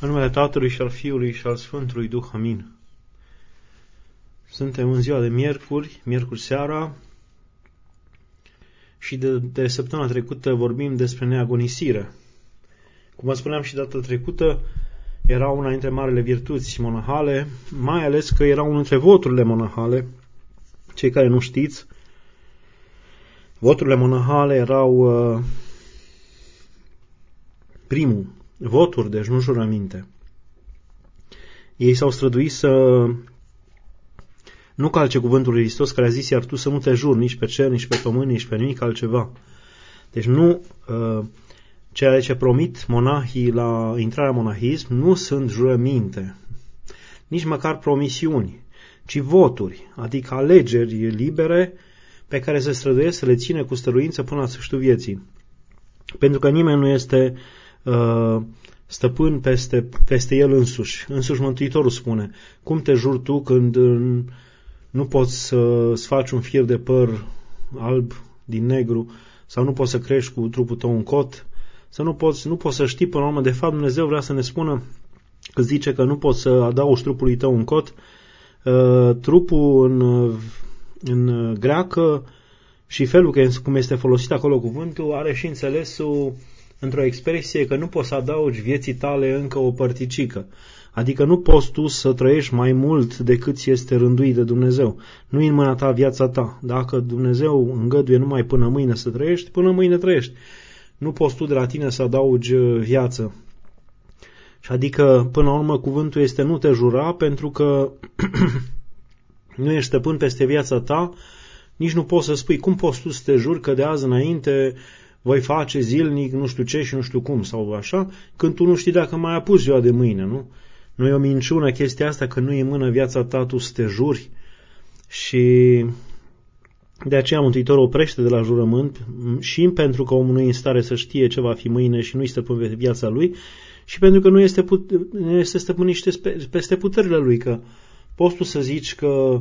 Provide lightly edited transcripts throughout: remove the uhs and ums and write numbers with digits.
În numele Tatălui și al Fiului și al Sfântului Duh. Amin. Suntem în ziua de miercuri seara, și de săptămâna trecută vorbim despre neagonisire. Cum vă spuneam și data trecută, era una dintre marele virtuți monahale, mai ales că era unul dintre voturile monahale. Cei care nu știți, voturile monahale erau primul, voturi, deci nu jurăminte. Ei s-au străduit să nu calce cuvântul lui Hristos, care a zis: iar tu să nu te juri nici pe cer, nici pe pământ, nici pe nimic altceva. Deci nu, ceea ce promit monahii la intrarea în monahism nu sunt jurăminte, nici măcar promisiuni, ci voturi, adică alegeri libere pe care se străduiesc să le ține cu stăruință până la sfârșitul vieții. Pentru că nimeni nu este stăpân peste el însuși. Însuși Mântuitorul spune: cum te juri tu când nu poți să-ți faci un fir de păr alb din negru, sau nu poți să crești cu trupul tău un cot, nu poți să știi până la urmă. De fapt, Dumnezeu vrea să ne spună, că zice că nu poți să adaugi trupului tău un cot. Trupul în greacă și felul cum este folosit acolo cuvântul are și înțelesul într-o expresie că nu poți să adaugi vieții tale încă o părticică. Adică nu poți tu să trăiești mai mult decât ți este rânduit de Dumnezeu. Nu-i în mâna ta viața ta. Dacă Dumnezeu îngăduie numai până mâine să trăiești, până mâine trăiești. Nu poți tu de la tine să adaugi viață. Și adică, până la urmă, cuvântul este: nu te jura, pentru că nu ești stăpân peste viața ta. Nici nu poți să spui: cum poți tu să te juri că de azi înainte voi face zilnic nu știu ce și nu știu cum, sau așa, când tu nu știi dacă mai apus ziua de mâine, nu? Nu e o minciună chestia asta, că nu e în mână viața ta, tu să te juri. Și de aceea Mântuitorul oprește de la jurământ, și pentru că omul nu e în stare să știe ce va fi mâine și nu-i stăpân pe viața lui, și pentru că nu este stăpân nici peste puterile lui, că poți tu să zici că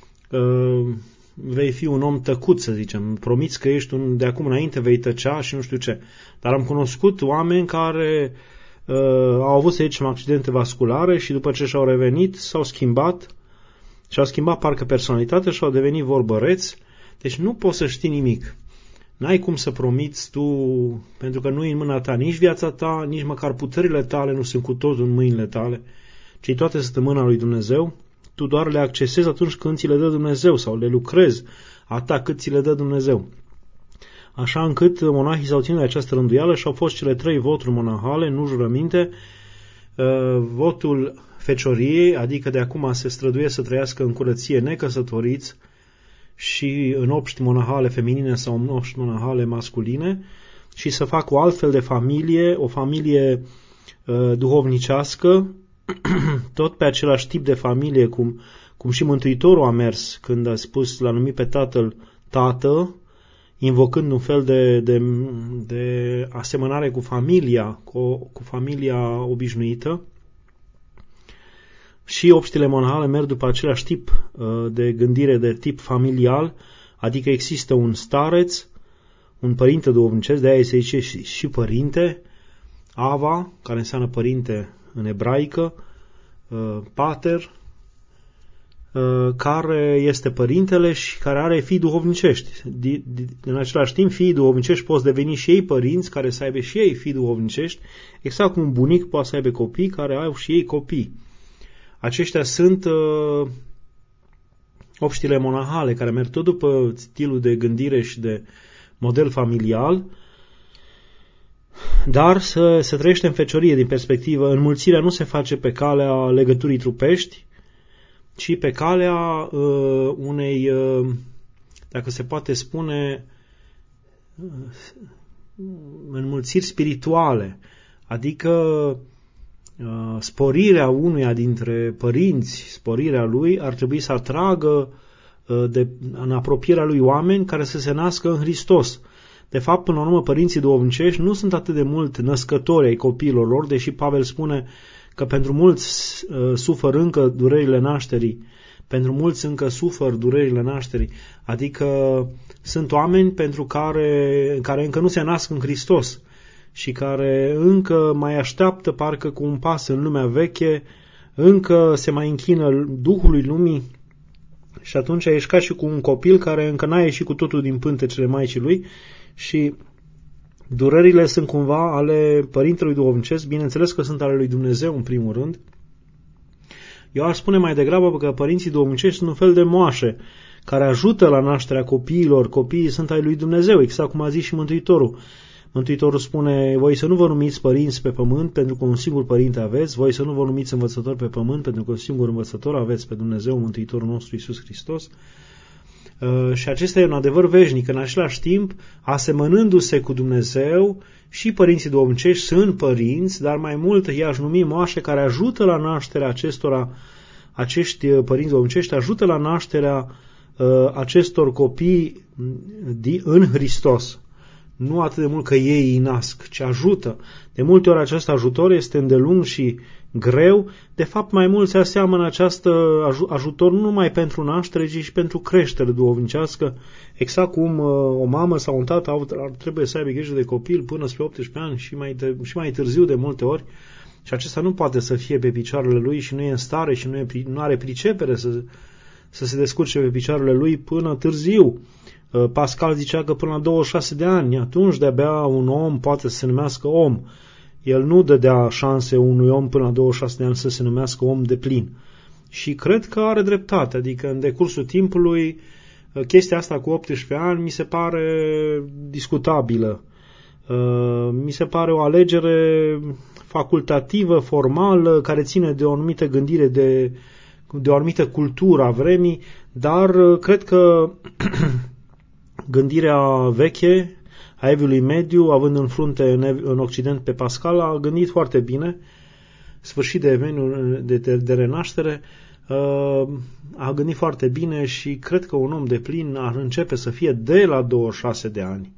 vei fi un om tăcut, să zicem, promiți că ești de acum înainte vei tăcea și nu știu ce. Dar am cunoscut oameni care au avut, să zicem, accidente vasculare și după ce și-au revenit și-au schimbat parcă personalitatea și au devenit vorbăreți. Deci nu poți să știi nimic. N-ai cum să promiți tu, pentru că nu e în mâna ta nici viața ta, nici măcar puterile tale nu sunt cu totul în mâinile tale, ci toate sunt în mâna lui Dumnezeu. Tu doar le accesezi atunci când ți le dă Dumnezeu sau le lucrezi atât cât ți le dă Dumnezeu. Așa încât monahii s-au ținut de această rânduială și au fost cele 3 voturi monahale, nu jurăminte. Votul fecioriei, adică de acum se străduie să trăiască în curăție necăsătoriți și în obști monahale feminine sau în obști monahale masculine, și să facă o altfel de familie, o familie duhovnicească, tot pe același tip de familie cum și Mântuitorul a mers când a spus, l-a numit pe Tatăl Tată, invocând un fel de asemănare cu familia obișnuită. Și obștile monahale merg după același tip de gândire, de tip familial, adică există un stareț, un părinte duhovnicesc, de aia se zice și părinte, Ava, care înseamnă părinte în ebraică, pater, care este părintele și care are fii duhovnicești. În același timp, fiii duhovnicești pot deveni și ei părinți, care să aibă și ei fii duhovnicești, exact cum un bunic poate să aibă copii care au și ei copii. Aceștia sunt obștile monahale, care merg tot după stilul de gândire și de model familial, dar se trăiește în feciorie din perspectivă. Înmulțirea nu se face pe calea legăturii trupești, ci pe calea unei, dacă se poate spune, înmulțiri spirituale, adică sporirea unuia dintre părinți, sporirea lui, ar trebui să atragă în apropierea lui oameni care să se nască în Hristos. De fapt, până la urmă, părinții duhovnicești nu sunt atât de mult născători ai copiilor lor, deși Pavel spune că pentru mulți sufăr încă durerile nașterii, pentru mulți încă sufăr durerile nașterii, adică sunt oameni pentru care încă nu se nasc în Hristos și care încă mai așteaptă parcă cu un pas în lumea veche, încă se mai închină Duhului lumii și atunci ești ca și cu un copil care încă n-a ieșit cu totul din pântecele Maicii lui și durerile sunt cumva ale Părintelui Duhovnicesc, bineînțeles că sunt ale lui Dumnezeu în primul rând. Eu aș spune mai degrabă că părinții duhovnicești sunt un fel de moașe care ajută la nașterea copiilor. Copiii sunt ai lui Dumnezeu, exact cum a zis și Mântuitorul. Mântuitorul spune, voi să nu vă numiți părinți pe pământ pentru că un singur părinte aveți, voi să nu vă numiți învățători pe pământ pentru că un singur învățător aveți pe Dumnezeu, Mântuitorul nostru Iisus Hristos. Și acesta e un adevăr veșnic. În același timp, asemănându-se cu Dumnezeu, și părinții duhovnicești sunt părinți, dar mai mult i-aș numi moașe care ajută la nașterea acestora, acești părinți duhovnicești ajută la nașterea acestor copii în Hristos. Nu atât de mult că ei îi nasc, ci ajută. De multe ori acest ajutor este îndelung și greu. De fapt, mai mult se aseamănă această ajutor nu numai pentru naștere, ci și pentru creștere duhovnicească, exact cum o mamă sau un tată trebuie să aibă grijă de copil până spre 18 ani și mai târziu de multe ori. Și acesta nu poate să fie pe picioarele lui și nu e în stare și nu are pricepere să se descurce pe picioarele lui până târziu. Pascal zicea că până la 26 de ani, atunci de-abia un om poate să se numească om. El nu dădea șanse unui om până la 26 de ani să se numească om de plin. Și cred că are dreptate, adică în decursul timpului chestia asta cu 18 ani mi se pare discutabilă. Mi se pare o alegere facultativă, formală, care ține de o anumită gândire, de o anumită cultură a vremii, dar cred că gândirea veche a Evului Mediu, având în frunte în Occident pe Pascal, a gândit foarte bine, sfârșit de eveniul de renaștere, a gândit foarte bine și cred că un om de plin ar începe să fie de la 26 de ani.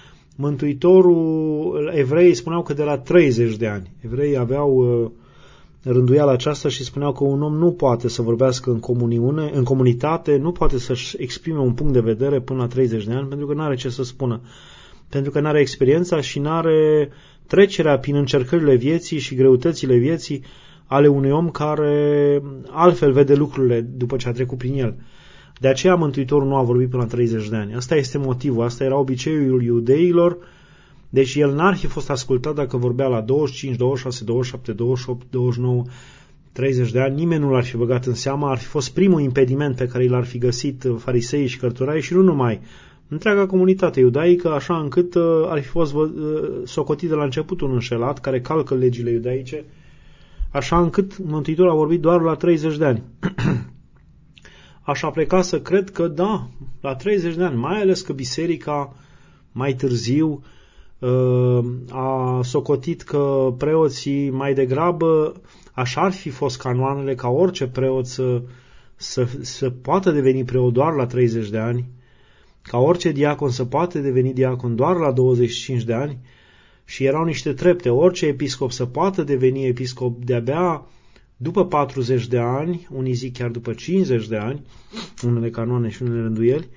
Mântuitorul, evreii spuneau că de la 30 de ani. Evreii aveau rânduiala aceasta și spuneau că un om nu poate să vorbească în comunitate, nu poate să-și exprime un punct de vedere până la 30 de ani, pentru că nu are ce să spună. Pentru că nu are experiența și nu are trecerea prin încercările vieții și greutățile vieții ale unui om care altfel vede lucrurile după ce a trecut prin el. De aceea Mântuitorul nu a vorbit până la 30 de ani. Asta este motivul, asta era obiceiul iudeilor, deci el n-ar fi fost ascultat dacă vorbea la 25, 26, 27, 28, 29, 30 de ani, nimeni nu l-ar fi băgat în seamă, ar fi fost primul impediment pe care l-ar fi găsit fariseii și cărturarii și nu numai, întreaga comunitate iudaică, așa încât ar fi fost socotit de la început un înșelat care calcă legile iudaice, așa încât Mântuitorul a vorbit doar la 30 de ani. Aș pleca să cred că da, la 30 de ani, mai ales că biserica mai târziu a socotit că preoții mai degrabă, așa ar fi fost canoanele, ca orice preot să poată deveni preot doar la 30 de ani, ca orice diacon să poate deveni diacon doar la 25 de ani și erau niște trepte, orice episcop să poată deveni episcop de-abia după 40 de ani, unii zic chiar după 50 de ani, unele canoane și unele rânduieli,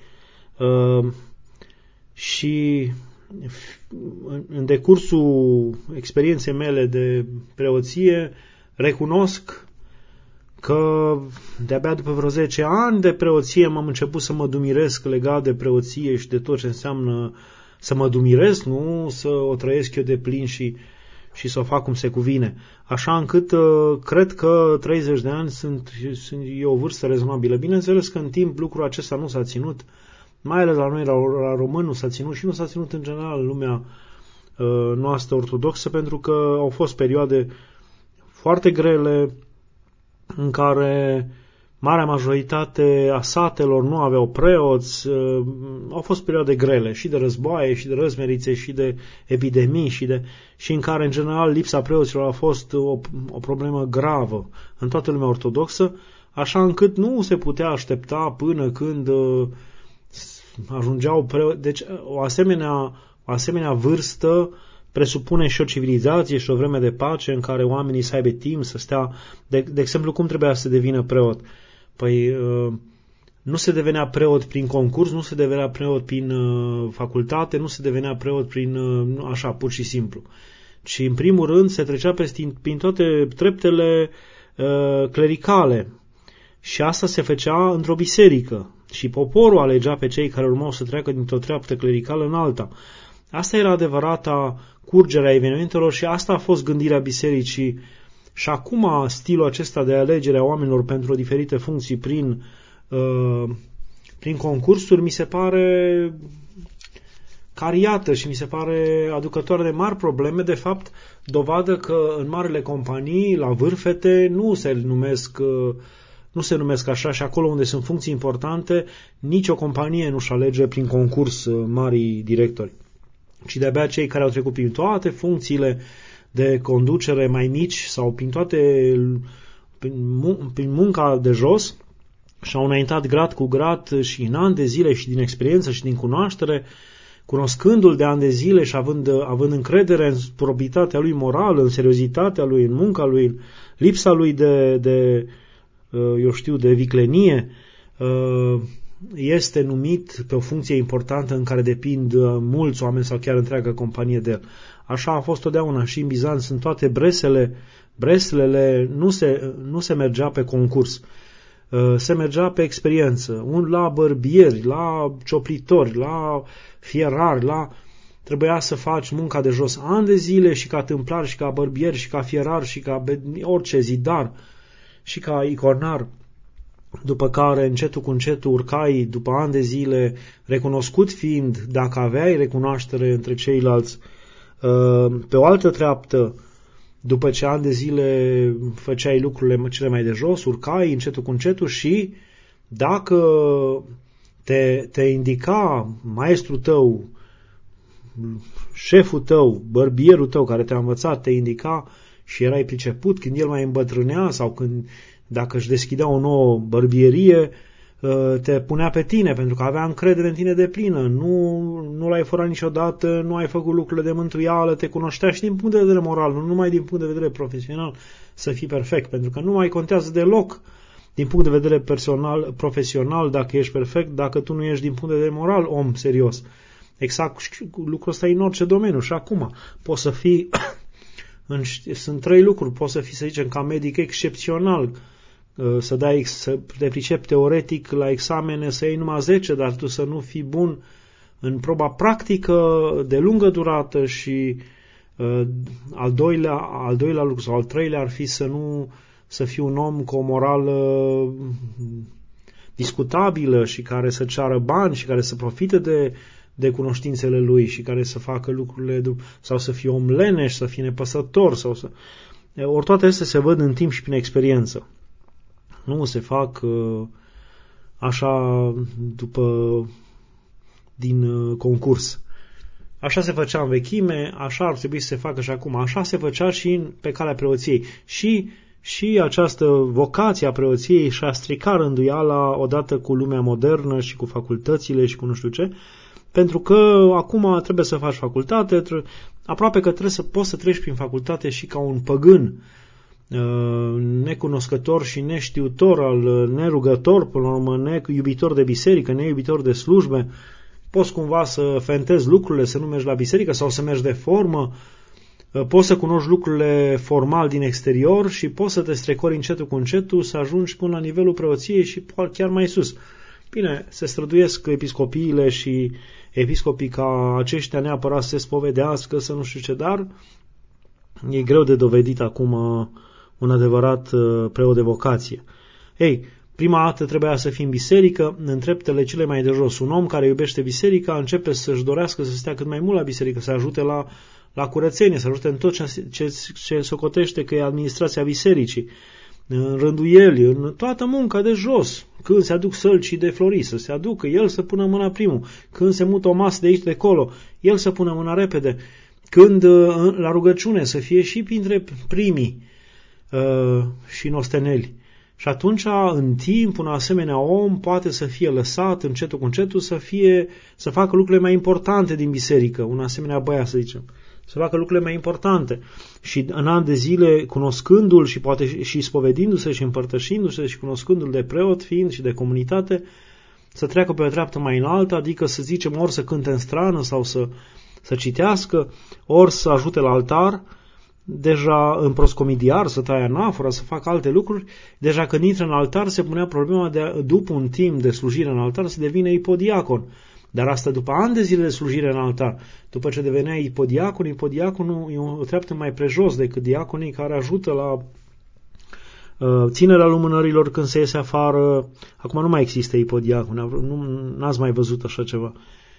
și în decursul experienței mele de preoție recunosc că de-abia după vreo 10 ani de preoție m-am început să mă dumiresc legat de preoție și de tot ce înseamnă să mă dumiresc, nu să o trăiesc eu de plin și să o fac cum se cuvine. Așa încât cred că 30 de ani e o vârstă rezonabilă. Bineînțeles că în timp lucrul acesta nu s-a ținut, mai ales la noi, la români, nu s-a ținut și nu s-a ținut în general în lumea noastră ortodoxă, pentru că au fost perioade foarte grele în care marea majoritate a satelor nu aveau preoți, au fost perioade grele și de războaie, și de răzmerițe, și de epidemii, și în care, în general, lipsa preoților a fost o problemă gravă în toată lumea ortodoxă, așa încât nu se putea aștepta până când ajungeau preoți. Deci o asemenea vârstă presupune și o civilizație și o vreme de pace în care oamenii să aibă timp să stea. De exemplu, cum trebuia să devină preot? Păi nu se devenea preot prin concurs, nu se devenea preot prin facultate, nu se devenea preot prin așa, pur și simplu. ci în primul rând se trecea prin toate treptele clericale. Și asta se făcea într-o biserică. Și poporul alegea pe cei care urmau să treacă dintr-o treaptă clericală în alta. Asta era adevărata curgerea evenimentelor și asta a fost gândirea bisericii. Și acum stilul acesta de alegere a oamenilor pentru diferite funcții prin concursuri mi se pare cariată și mi se pare aducătoare de mari probleme. De fapt, dovadă că în marile companii, la vârfete, nu se numesc așa și acolo unde sunt funcții importante, nicio companie nu-și alege prin concurs marii directori, ci de-abia cei care au trecut prin toate funcțiile de conducere mai mici sau prin munca de jos și au înaintat grad cu grad și în ani de zile și din experiență și din cunoaștere, cunoscându-l de ani de zile și având încredere în probitatea lui morală, în seriozitatea lui, în munca lui, lipsa lui de viclenie, este numit pe o funcție importantă în care depind mulți oameni sau chiar întreaga companie de el. Așa a fost totdeauna și în Bizanț, în toate breslele nu se mergea pe concurs. Se mergea pe experiență, la bărbieri, la cioplitori, la fierari, trebuia să faci munca de jos ani de zile și ca tâmplar și ca bărbier și ca fierar și ca orice zidar și ca icornar, după care încetul cu încetul urcai după ani de zile, recunoscut fiind, dacă aveai recunoaștere între ceilalți, pe o altă treaptă, după ce ani de zile făceai lucrurile cele mai de jos, urcai încetul cu încetul și dacă te indica maestrul tău, șeful tău, bărbierul tău care te-a învățat, te indica și erai priceput când el mai îmbătrânea sau dacă își deschidea o nouă bărbierie, te punea pe tine pentru că avea încredere în tine deplină. Nu l-ai furat niciodată, nu ai făcut lucrurile de mântuială, te cunoștea și din punct de vedere moral, nu numai din punct de vedere profesional să fii perfect, pentru că nu mai contează deloc din punct de vedere profesional dacă ești perfect, dacă tu nu ești din punct de vedere moral om serios. Exact lucrul ăsta e în orice domeniu și acum poți să fii sunt 3 lucruri, poți să fii, să zicem, ca medic excepțional, să te pricepi teoretic la examene, să iei numai 10, dar tu să nu fii bun în proba practică de lungă durată și al doilea lucru sau al treilea ar fi să fii un om cu o morală discutabilă și care să ceară bani și care să profite de cunoștințele lui și care să facă lucrurile sau să fie om leneș, să fie nepăsător ori toate astea se văd în timp și prin experiență. Nu se fac așa din concurs. Așa se făcea în vechime, așa ar trebui să se facă și acum. Așa se făcea și pe calea preoției. Și această vocație a preoției și-a stricat rânduiala odată cu lumea modernă și cu facultățile și cu nu știu ce, pentru că acum trebuie să faci facultate, aproape că poți să treci prin facultate și ca un păgân, necunoscător și neștiutor, nerugător, până la urmă, neiubitor de biserică, neiubitor de slujbe. Poți cumva să fentezi lucrurile, să nu mergi la biserică sau să mergi de formă, poți să cunoști lucrurile formal din exterior și poți să te strecori încetul cu încetul, să ajungi până la nivelul preoției și chiar mai sus. Bine, se străduiesc episcopiile și episcopii ca aceștia neapărat să se spovedească, să nu știu ce, dar e greu de dovedit acum un adevărat preot de vocație. Ei, prima dată trebuia să fii în biserică, în treptele cele mai de jos. Un om care iubește biserica începe să-și dorească să stea cât mai mult la biserică, să ajute la curățenie, să ajute în tot ce socotește că e administrația bisericii, în rânduieli, în toată munca de jos. Când se aduc sălcii de flori, să se aducă, el să pună mâna primul. Când se mută o masă de aici de acolo, el să pună mâna repede. Când la rugăciune să fie și printre primii și nosteneli. Și atunci, în timp, un asemenea om poate să fie lăsat încetul cu încetul să facă lucrurile mai importante din biserică, un asemenea băiat, să zicem. Să facă lucrurile mai importante. Și în ani de zile, cunoscându-l și poate și spovedindu-se și împărtășindu-se și cunoscându-l de preot fiind și de comunitate, să treacă pe o treaptă mai înaltă, adică să zicem ori să cânte în strană sau să citească, ori să ajute la altar, deja în proscomidiar, să taie anafora, să facă alte lucruri. Deja când intră în altar se punea problema de, după un timp de slujire în altar, să devină ipodiacon. Dar asta după ani de zile de slujire în altar. După ce devenea ipodiaconul e o treaptă mai prejos decât diaconii care ajută la ținerea lumânărilor când se iese afară. Acum nu mai există ipodiaconi, n-ați mai văzut așa ceva.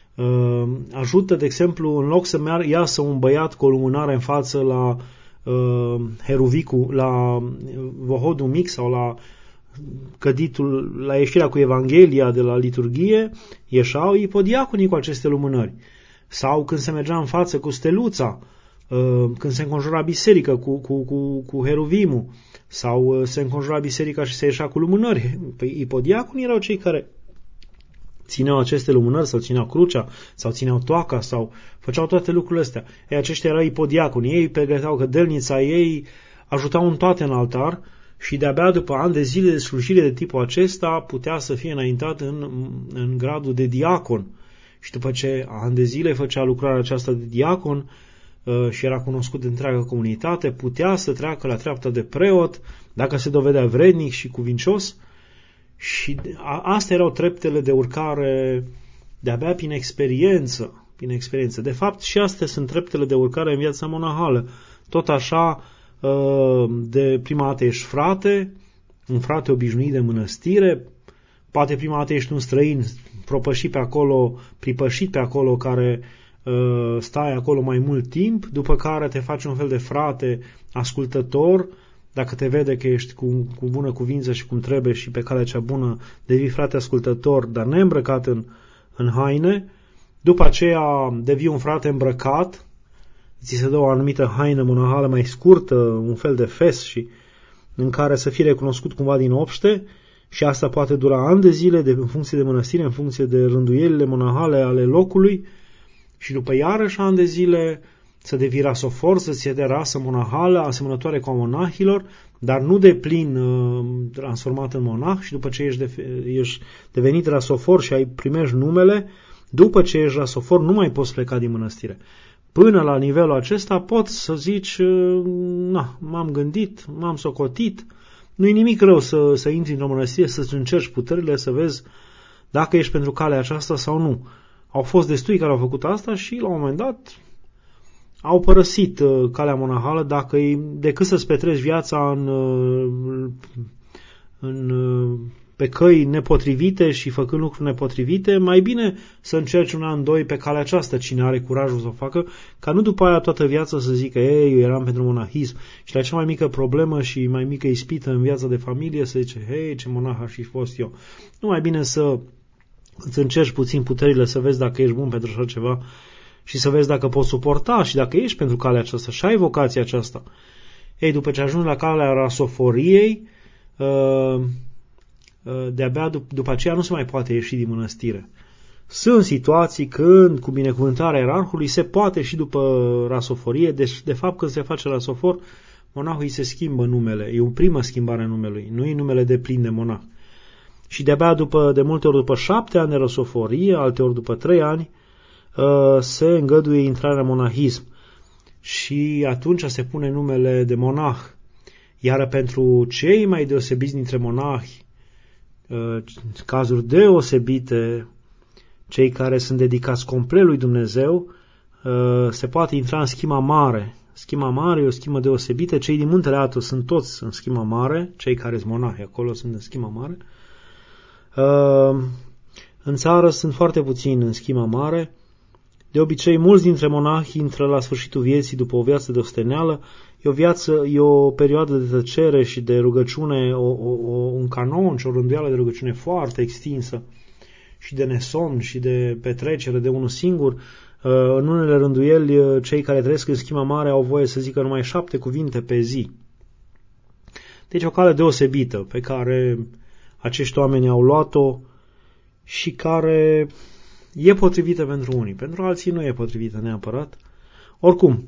Ajută, de exemplu, în loc să iasă un băiat cu o lumânare în față la heruvicul, la vohodul mic sau la căditul, la ieșirea cu Evanghelia de la liturghie, ieșeau ipodiaconii cu aceste lumânări. Sau când se mergea în față cu steluța, când se înconjura biserica cu heruvimul, sau se înconjura biserica și se ieșea cu lumânări. Păi ipodiaconii erau cei care țineau aceste lumânări, sau țineau crucea, sau țineau toaca, sau făceau toate lucrurile astea. Ei, aceștia erau ipodiaconi, ei pregăteau cădelnița, ei ajutau în toate în altar și de-abia după ani de zile de slujire de tipul acesta putea să fie înaintat în gradul de diacon. Și după ce ani de zile făcea lucrarea aceasta de diacon și era cunoscut de întreaga comunitate, putea să treacă la treapta de preot dacă se dovedea vrednic și cuvincios. Și astea erau treptele de urcare de-abia prin experiență. De fapt, și astea sunt treptele de urcare în viața monahală. Tot așa, de prima dată ești frate, un frate obișnuit de mănăstire, poate prima dată ești un străin propășit pe acolo, pripășit pe acolo, care stai acolo mai mult timp, după care te faci un fel de frate ascultător. Dacă te vede că ești cu bună cuvință și cum trebuie și pe calea cea bună, devii frate ascultător, dar neîmbrăcat în haine. După aceea devii un frate îmbrăcat, ți se dă o anumită haină monahală mai scurtă, un fel de fes și în care să fii recunoscut cumva din obște, și asta poate dura ani de zile în funcție de mănăstire, în funcție de rânduielile monahale ale locului, și după iarăși ani de zile să devii rasofor, să-ți iei de rasă monahală, asemănătoare cu a monahilor, dar nu de plin transformat în monah, și după ce ești devenit rasofor și primești numele, după ce ești rasofor nu mai poți pleca din mănăstire. Până la nivelul acesta poți să zici, m-am gândit, m-am socotit, nu-i nimic rău să intri într-o mănăstire, să-ți încerci puterile, să vezi dacă ești pentru calea aceasta sau nu. Au fost destui care au făcut asta și la un moment dat au părăsit calea monahală, decât să-ți petreci viața pe căi nepotrivite și făcând lucruri nepotrivite, mai bine să încerci un an, doi pe calea aceasta, cine are curajul să o facă, ca nu după aia toată viața să zică, eu eram pentru monahism, și la cea mai mică problemă și mai mică ispită în viața de familie să zice, ce monah aș fi fost eu. Nu, mai bine să îți încerci puțin puterile, să vezi dacă ești bun pentru așa ceva și să vezi dacă poți suporta și dacă ești pentru calea aceasta și ai vocația aceasta. Ei, după ce ajungi la calea rasoforiei, de-abia după aceea nu se mai poate ieși din mănăstire. Sunt situații când, cu binecuvântarea ierarhului, se poate ieși după rasoforie. Deci, de fapt, când se face rasofor, monahul îi se schimbă numele. E o primă schimbare a numelui, nu e numele de plin de monah. Și de-abia de multe ori după 7 ani de rasoforie, alteori după 3 ani, se îngăduie intrarea în monahism. Și atunci se pune numele de monah. Iar pentru cei mai deosebiți dintre monahi, cazuri deosebite, cei care sunt dedicați complet lui Dumnezeu, se poate intra în schima mare. Schima mare e o schimă deosebită. Cei din Muntele Athos sunt toți în schima mare, cei care sunt monahi acolo sunt în schima mare. În țară sunt foarte puțini în schima mare. De obicei, mulți dintre monahi intră la sfârșitul vieții după o viață de osteneală. E o perioadă de tăcere și de rugăciune, un canon și o rânduială de rugăciune foarte extinsă și de nesomn și de petrecere de unul singur. În unele rânduieli, cei care trăiesc în schima mare au voie să zică numai 7 cuvinte pe zi. Deci o cale deosebită pe care acești oameni au luat-o și care e potrivită pentru unii. Pentru alții nu e potrivită neapărat. Oricum,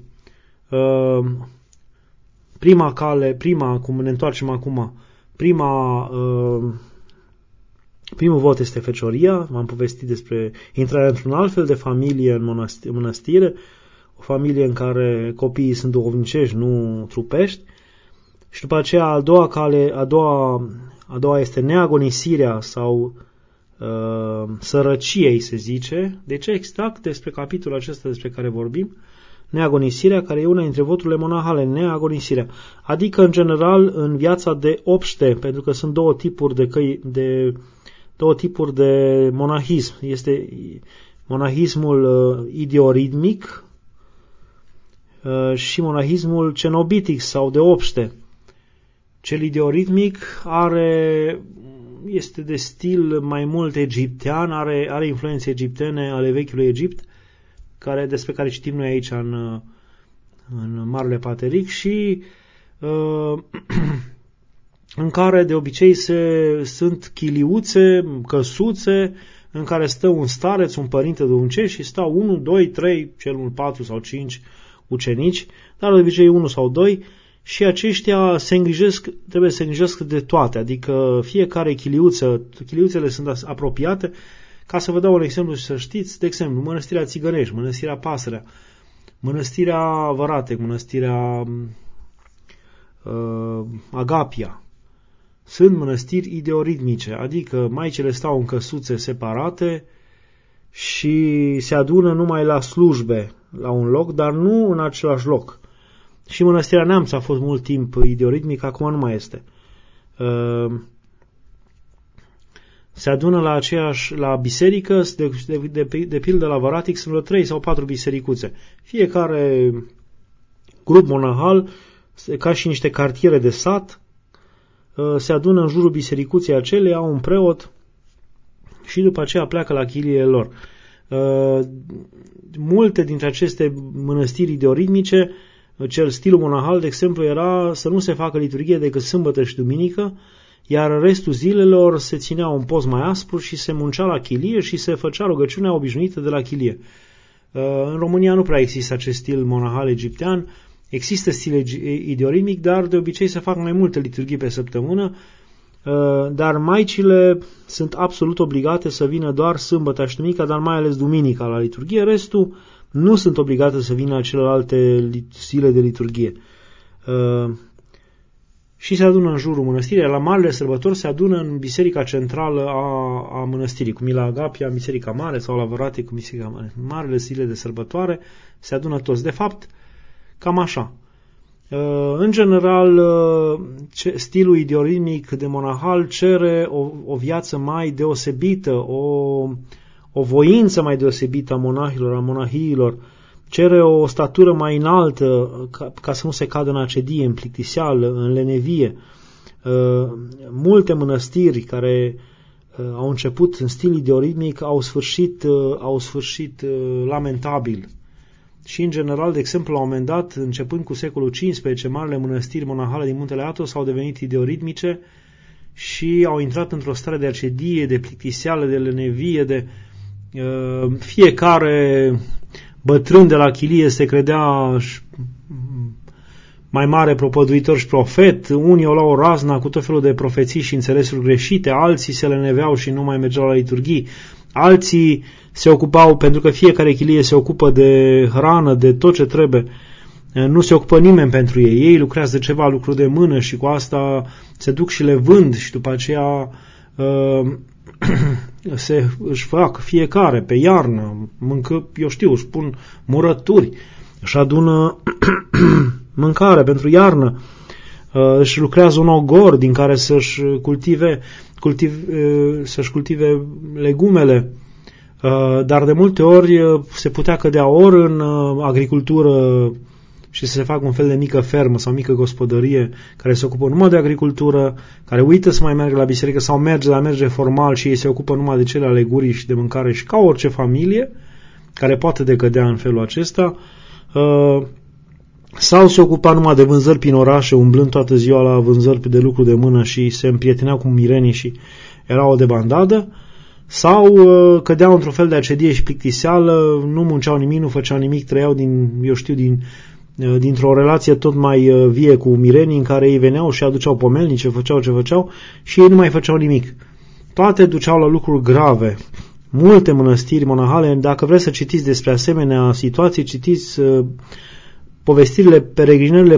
cum ne întoarcem acum, prima Primul vot este fecioria, v-am povestit despre intrarea într-un alt fel de familie în mănăstire, o familie în care copiii sunt duhovnicești, nu trupești. Și după aceea a doua este neagonisirea sau sărăciei, se zice. Deci exact despre capitolul acesta despre care vorbim, neagonisirea, care e una dintre voturile monahale, neagonisirea. Adică, în general, în viața de obște, pentru că sunt două tipuri de monahism. Este monahismul idioritmic și monahismul cenobitic sau de obște. Cel idioritmic este de stil mai mult egiptean, are influențe egiptene ale vechiului Egipt, despre care citim noi aici în Marele Pateric și în care de obicei sunt chiliuțe, căsuțe, în care stă un stareț, un părinte duhovnicesc și stau 1, 2, 3, cel mult 4 sau 5 ucenici, dar de obicei 1 sau 2, și aceștia trebuie să se îngrijească de toate, adică fiecare chiliuțele sunt apropiate. Ca să vă dau un exemplu și să știți, de exemplu, Mănăstirea Țigănești, Mănăstirea Pasărea, Mănăstirea Văratec, Mănăstirea Agapia, sunt mănăstiri ideoritmice, adică maicele stau în căsuțe separate și se adună numai la slujbe la un loc, dar nu în același loc. Și Mănăstirea Neamț a fost mult timp ideoritmic, acum nu mai este. Se adună la biserică, de pildă la Văratic sunt 3 sau 4 bisericuțe. Fiecare grup monahal, ca și niște cartiere de sat, se adună în jurul bisericuței acelei, au un preot și după aceea pleacă la chiliile lor. Multe dintre aceste mănăstiri ideoritmice, stilul monahal, de exemplu, era să nu se facă liturghie decât sâmbătă și duminică, iar restul zilelor se ținea un post mai aspru și se muncea la chilie și se făcea rugăciunea obișnuită de la chilie. În România nu prea există acest stil monahal egiptean, există stil ideoritmic, dar de obicei se fac mai multe liturghii pe săptămână, dar maicile sunt absolut obligate să vină doar sâmbătă și duminica, dar mai ales duminica la liturghie, restul nu sunt obligate să vină la celelalte zile de liturghie. Și se adună în jurul mănăstirii. La marele sărbători se adună în biserica centrală a mănăstirii, cum e la Agapia, în biserica mare, sau la Văratec, în biserica mare. În marele zile de sărbătoare se adună toți. De fapt, cam așa. În general, stilul ideoritmic de monahal cere o viață mai deosebită, o voință mai deosebită a monahilor, a monahiilor, cere o statură mai înaltă ca să nu se cadă în acedie, în plictiseală, în lenevie. Multe mănăstiri care au început în stil ideoritmic au sfârșit lamentabil. Și în general, de exemplu, la un moment dat, începând cu secolul XV, marile mănăstiri monahale din Muntele Athos au devenit ideoritmice și au intrat într-o stare de acedie, de plictiseală, de lenevie, de fiecare bătrân de la chilie se credea mai mare propovăduitor și profet, unii o luau razna cu tot felul de profeții și înțelesuri greșite, alții se leneveau și nu mai mergeau la liturghii, alții se ocupau, pentru că fiecare chilie se ocupă de hrană, de tot ce trebuie, nu se ocupă nimeni pentru ei, ei lucrează ceva lucru de mână și cu asta se duc și le vând și după aceea își fac fiecare pe iarnă, își pun murături, își adună mâncare pentru iarnă, își lucrează un ogor din care să-și cultive legumele, dar de multe ori se putea cădea ori în agricultură și să se facă un fel de mică fermă sau mică gospodărie care se ocupă numai de agricultură, care uită să mai meargă la biserică sau merge formal și ei se ocupă numai de cele ale gurii și de mâncare și ca orice familie care poate decădea în felul acesta, sau se ocupa numai de vânzări prin orașe, umblând toată ziua la vânzări de lucru de mână și se împrieteneau cu mirenii și era o debandadă, sau cădeau într-un fel de acedie și plictiseală, nu munceau nimic, nu făceau nimic, trăiau dintr-o relație tot mai vie cu mirenii în care ei veneau și aduceau pomelnice, făceau ce făceau și ei nu mai făceau nimic. toate duceau la lucruri grave. Multe mănăstiri monahale, dacă vreți să citiți despre asemenea situații, citiți povestirile peregrinările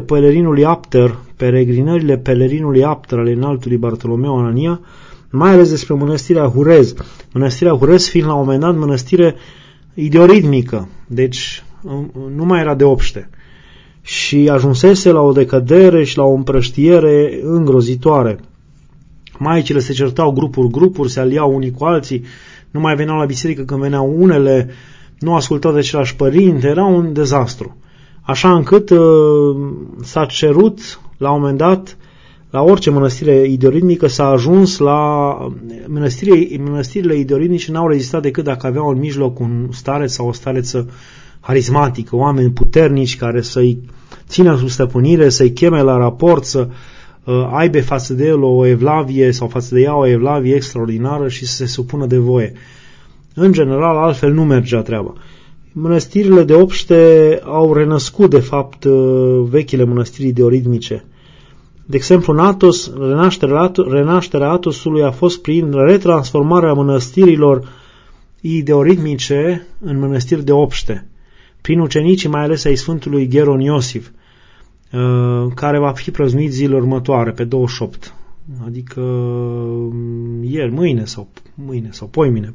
pelerinului Apter ale înaltului Bartolomeu Anania, mai ales despre mănăstirea Hurez. Mănăstirea Hurez fiind la un moment dat mănăstire ideoritmică, deci nu mai era de obște. Și ajunsese la o decădere și la o împrăștiere îngrozitoare. Maicile se certau grupuri, se aliau unii cu alții, nu mai veneau la biserică când veneau unele, nu ascultau de același părinte, era un dezastru. Așa încât s-a cerut la un moment dat la orice mănăstire ideoritmică s-a ajuns la mănăstirile ideoritmice n-au rezistat decât dacă aveau în mijloc un stareț sau o stareță harismatică, oameni puternici care să-i țină sub stăpânire, să-i cheme la raport, să aibă față de el o evlavie sau față de ea o evlavie extraordinară și să se supună de voie. În general, altfel nu mergea treaba. Mănăstirile de obște au renăscut, de fapt, vechile mănăstiri ideoritmice. De exemplu, în Athos, renașterea Athosului a fost prin retransformarea mănăstirilor ideoritmice în mănăstiri de obște, prin ucenicii mai ales ai Sfântului Gheron Iosif, care va fi prăznuit zilele următoare, pe 28, adică ieri, mâine sau poimine.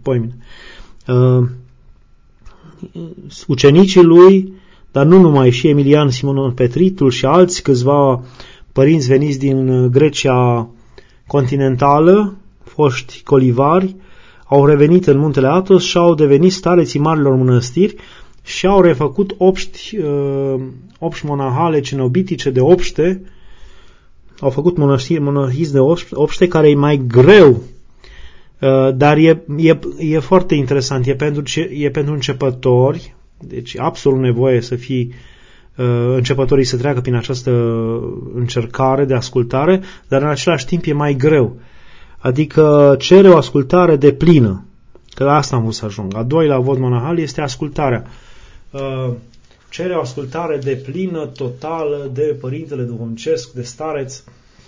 Ucenicii lui, dar nu numai, și Emilian Simonon Petritul și alți câțiva părinți veniți din Grecia continentală, foști colivari, au revenit în muntele Athos și au devenit stareții marilor mănăstiri și au refăcut obști monahale cenobitice de obște, au făcut monahism de obște care e mai greu, dar e foarte interesant, e pentru începători, deci absolut nevoie să fii începătorii să treacă prin această încercare de ascultare, dar în același timp e mai greu. Adică cere o ascultare deplină, că la asta am vrut să ajung. A doilea vot monahal este ascultarea. Cere o ascultare deplină, totală, de Părintele Duhovnicesc, de stareț,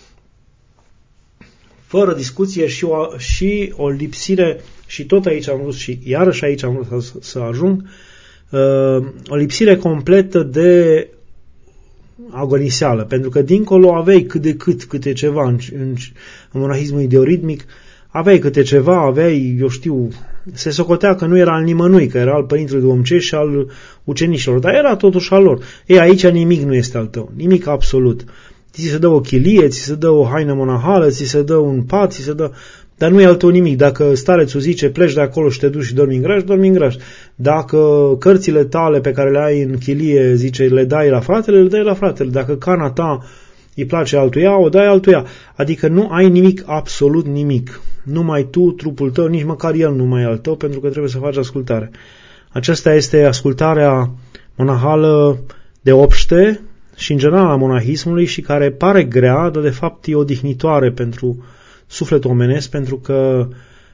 fără discuție și o lipsire, și tot aici am vrut și iarăși aici am vrut să ajung, o lipsire completă de agoniseală, pentru că dincolo aveai câte ceva în monahismul ideoritmic, aveai câte ceva, se socotea că nu era al nimănui, că era al Părintelui Duhovnicesc și al ucenicilor, dar era totuși al lor. Aici nimic nu este al tău, nimic absolut. Ți se dă o chilie, ți se dă o haină monahală, ți se dă un pat, dar nu e al tău nimic. Dacă starețul zice pleci de acolo și te duci și dormi în graș, dormi în graș. Dacă cărțile tale pe care le ai în chilie, zice, le dai la fratele, le dai la fratele. Dacă cana ta îi place altuia, o dai altuia. Adică nu ai nimic, absolut nimic. Numai tu, trupul tău, nici măcar el nu mai e al tău, pentru că trebuie să faci ascultare. Aceasta este ascultarea monahală de obște și în general a monahismului și care pare grea, dar de fapt e odihnitoare pentru sufletul omenesc, pentru că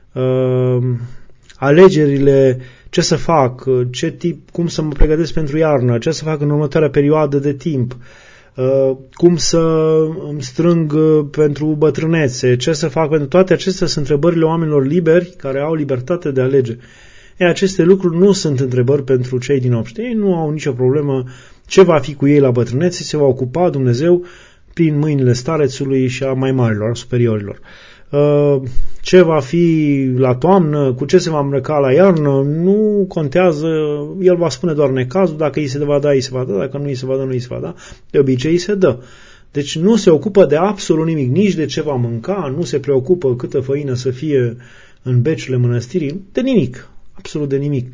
alegerile, ce să fac, cum să mă pregătesc pentru iarnă, ce să fac în următoarea perioadă de timp, cum să îmi strâng pentru bătrânețe, ce să fac, pentru toate acestea sunt întrebările oamenilor liberi care au libertate de a alege. Aceste lucruri nu sunt întrebări pentru cei din obște. Ei nu au nicio problemă ce va fi cu ei la bătrânețe, se va ocupa Dumnezeu prin mâinile starețului și a mai marilor, a superiorilor. Ce va fi la toamnă, cu ce se va îmbrăca la iarnă, nu contează, el va spune doar necazul, dacă îi se va da, îi se va da, dacă nu îi se va da, nu îi se va da, de obicei îi se dă. Deci nu se ocupă de absolut nimic, nici de ce va mânca, nu se preocupă câtă făină să fie în beciurile mănăstirii, de nimic, absolut de nimic.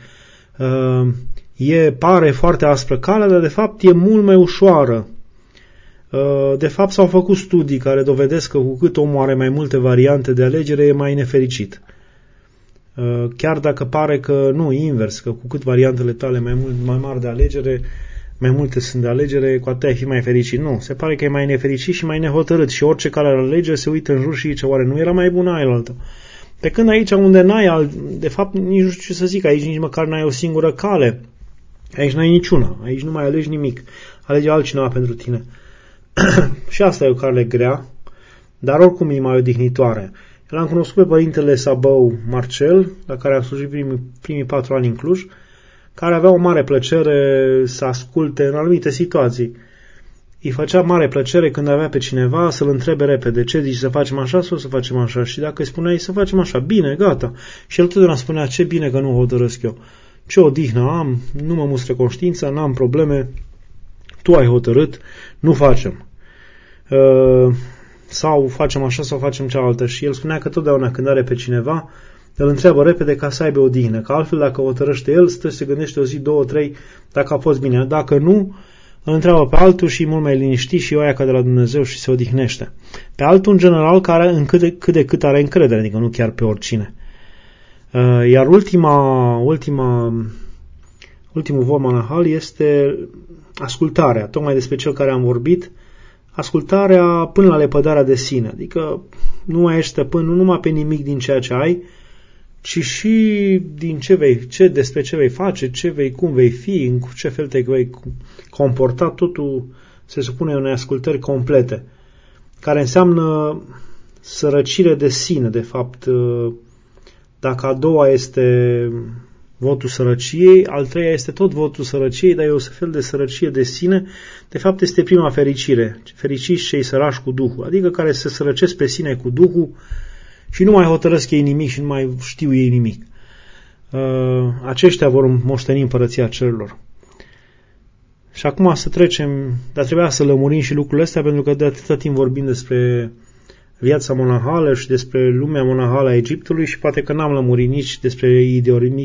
Pare foarte aspră calea, dar de fapt e mult mai ușoară. De fapt s-au făcut studii care dovedesc că cu cât omul are mai multe variante de alegere, e mai nefericit. Chiar dacă pare că nu, invers, că cu cât variantele tale mai mari de alegere, mai multe sunt de alegere, cu atât ai fi mai fericit. Nu, se pare că e mai nefericit și mai nehotărât și orice care ar alege se uită în jur și zice, oare nu era mai bună aia altă? Pe când aici unde n-ai, de fapt nici nu știu ce să zic, aici nici măcar n-ai o singură cale, aici n-ai niciuna, aici nu mai alegi nimic, alege altcineva pentru tine. Și asta e o cale grea, dar oricum e mai odihnitoare. L-am cunoscut pe părintele Sabău Marcel, la care am slujit primii 4 ani în Cluj, care avea o mare plăcere să asculte în anumite situații. Îi făcea mare plăcere când avea pe cineva să-l întrebe repede, ce zici, să facem așa sau să facem așa? Și dacă îi spuneai să facem așa, bine, gata. Și el totdeauna spunea, ce bine că nu hotărăsc eu. Ce odihnă am, nu mă mustră conștiința, n-am probleme, tu ai hotărât, nu facem. Sau facem așa sau facem cealaltă. Și el spunea că totdeauna când are pe cineva, îl întreabă repede ca să aibă odihnă, că altfel dacă hotărăște el, stă să se gândește o zi, 2, 3, dacă a fost bine. Dacă nu, îl întreabă pe altul și e mult mai liniștit și o ia ca de la Dumnezeu și se odihnește. Pe altul, în general, care cât de cât are încredere, adică nu chiar pe oricine. Iar ultimul vot monahal este ascultarea, tocmai despre cel care am vorbit, ascultarea până la lepădarea de sine, adică nu mai ești stăpân nu numai pe nimic din ceea ce ai, ci și din despre ce vei face, cum vei fi, în ce fel te vei comporta, totul se supune unei ascultări complete, care înseamnă sărăcire de sine, de fapt. Dacă a doua este votul sărăciei, al treia este tot votul sărăciei, dar e un fel de sărăcie de sine, de fapt este prima fericire, fericiți cei sărași cu Duhul, adică care se sărăcesc pe sine cu Duhul și nu mai hotărăsc ei nimic și nu mai știu ei nimic. Aceștia vor moșteni împărăția cerurilor. Și acum să trecem, dar trebuia să lămurim și lucrurile astea, pentru că de atâta timp vorbim despre viața monahală și despre lumea monahală a Egiptului și poate că n-am lămurit nici despre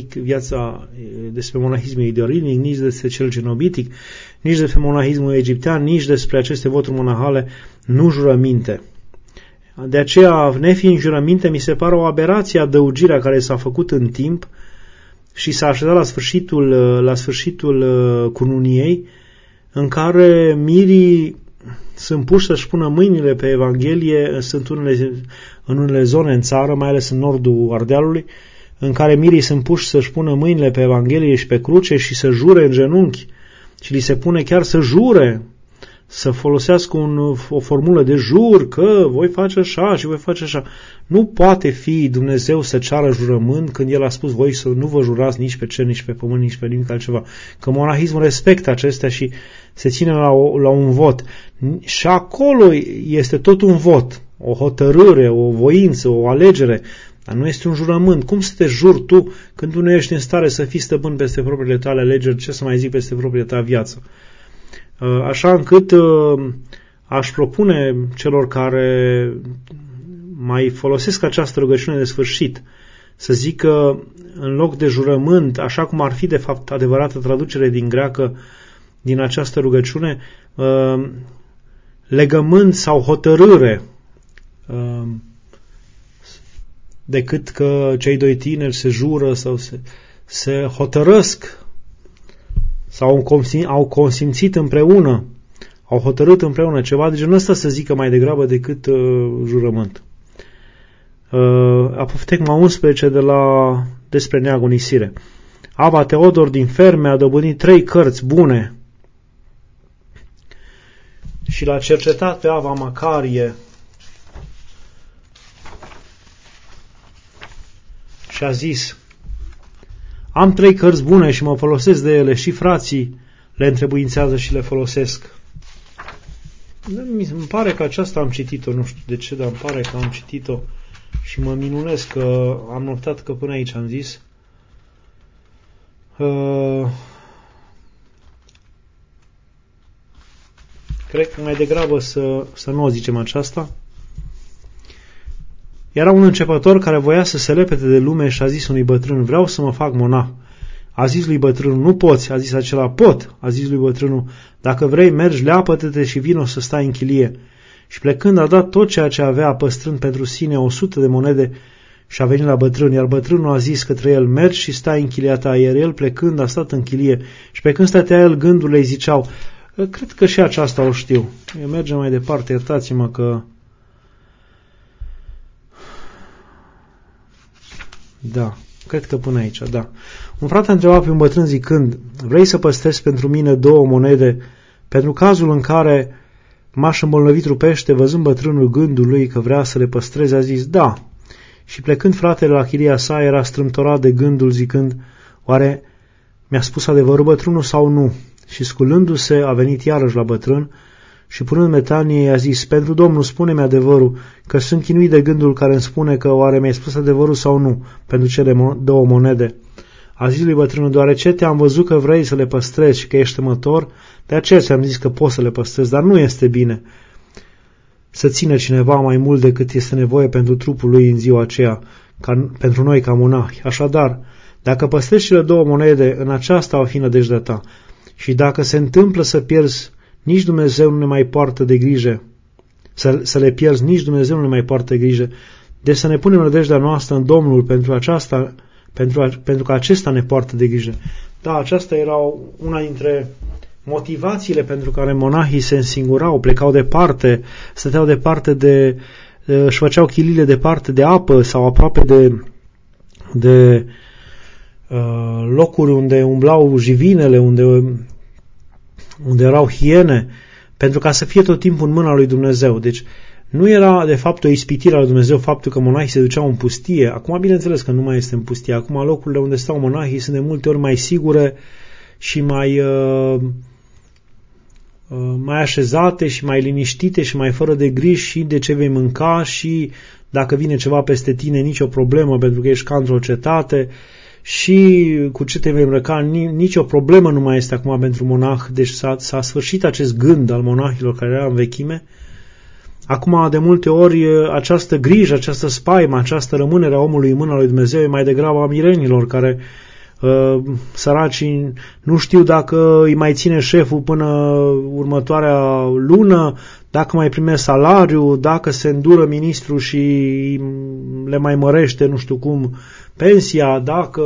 despre monahismul ideorinic, nici despre cel genobitic, nici despre monahismul egiptean, nici despre aceste voturi monahale, nu jurăminte. De aceea, nefiind jurăminte, mi se pare o aberație adăugirea care s-a făcut în timp și s-a așezat la sfârșitul cununiei, în care mirii sunt puși să-și pună mâinile pe Evanghelie, sunt în unele zone în țară, mai ales în nordul Ardealului, în care mirii sunt puși să-și pună mâinile pe Evanghelie și pe cruce și să jure în genunchi. Și li se pune chiar să jure, să folosească o formulă de jur că voi face așa și voi face așa. Nu poate fi Dumnezeu să ceară jurământ când El a spus voi să nu vă jurați nici pe cer, nici pe pământ, nici pe nimic altceva. Că monahismul respectă acestea și se ține la un vot. Și acolo este tot un vot, o hotărâre, o voință, o alegere, dar nu este un jurământ. Cum să te juri tu când tu nu ești în stare să fii stăpân peste propriile tale alegeri, ce să mai zic peste propria ta viață? Așa încât aș propune celor care mai folosesc această rugăciune de sfârșit să zică în loc de jurământ, așa cum ar fi de fapt adevărată traducere din greacă din această rugăciune, legământ sau hotărâre, decât că cei doi tineri se jură sau se hotărăsc sau au consimțit împreună, au hotărât împreună ceva de genul ăsta, să zică mai degrabă decât jurământ. Apoftegma 11 despre neagonisire. Ava Teodor din Ferme a dobândit 3 cărți bune și l-a cercetat pe Ava Macarie și a zis: am 3 cărți bune și mă folosesc de ele și frații le întrebuințează și le folosesc. Îmi pare că aceasta am citit-o, nu știu de ce, dar îmi pare că am citit-o și mă minunez că am notat că până aici am zis. Cred că mai degrabă să nu o zicem aceasta. Era un începător care voia să se lepete de lume și a zis unui bătrân: vreau să mă fac monah. A zis lui bătrânul: nu poți. A zis acela: pot. A zis lui bătrânul: dacă vrei, mergi, leapă-te și vino să stai în chilie. Și plecând a dat tot ceea ce avea, păstrând pentru sine 100 de monede și a venit la bătrân, iar bătrânul a zis către el: mergi și stai în chilia ta. Iar el, plecând, a stat în chilie și pe când stătea el, gândurile îi ziceau: cred că și aceasta o știu. Eu mergem mai departe, iertați-mă că... Da, cred că până aici, da. Un frate a întrebat pe un bătrân zicând: vrei să păstrezi pentru mine 2 monede pentru cazul în care m-aș îmbolnăvi trupește? Văzând bătrânul gândul lui că vrea să le păstreze, a zis: da. Și plecând fratele la chilia sa, era strâmtorat de gândul, zicând, oare mi-a spus adevărul bătrânul sau nu? Și sculându-se, a venit iarăși la bătrân și punând metanie, i-a zis, pentru Domnul, spune-mi adevărul, că sunt chinuit de gândul care îmi spune că oare mi-ai spus adevărul sau nu, pentru cele 2 monede. A zis lui bătrânul, deoarece te-am văzut că vrei să le păstrezi și că ești temător, de aceea ți-am zis că poți să le păstrezi, dar nu este bine să țină cineva mai mult decât este nevoie pentru trupul lui în ziua aceea, pentru noi ca monahi. Așadar, dacă păstrezi cele 2 monede, în aceasta va fi nădejdea ta. Și dacă se întâmplă să pierzi, nici Dumnezeu nu ne mai poartă de grijă. Să le pierzi, nici Dumnezeu nu ne mai poartă de grijă. Deci să ne punem nădejdea noastră în Domnul pentru că acesta ne poartă de grijă. Da, aceasta era una dintre motivațiile pentru care monahii se însingurau, plecau departe, stăteau departe își făceau chilile departe de apă sau aproape de locuri unde umblau jivinele, unde erau hiene, pentru ca să fie tot timpul în mâna lui Dumnezeu. Deci nu era de fapt o ispitire a lui Dumnezeu faptul că monahii se duceau în pustie. Acum bineînțeles că nu mai este în pustie. Acum locurile unde stau monahii sunt de multe ori mai sigure și mai așezate și mai liniștite și mai fără de griji și de ce vei mânca și dacă vine ceva peste tine, nicio problemă pentru că ești ca într-o cetate și cu ce te vei îmbrăca, nicio problemă nu mai este acum pentru monah. Deci s-a sfârșit acest gând al monahilor care era în vechime. Acum, de multe ori, această grijă, această spaimă, această rămânere a omului în mâna lui Dumnezeu e mai degrabă a mirenilor care săracii nu știu dacă îi mai ține șeful până următoarea lună, dacă mai primește salariu, dacă se îndură ministrul și le mai mărește nu știu cum pensia, dacă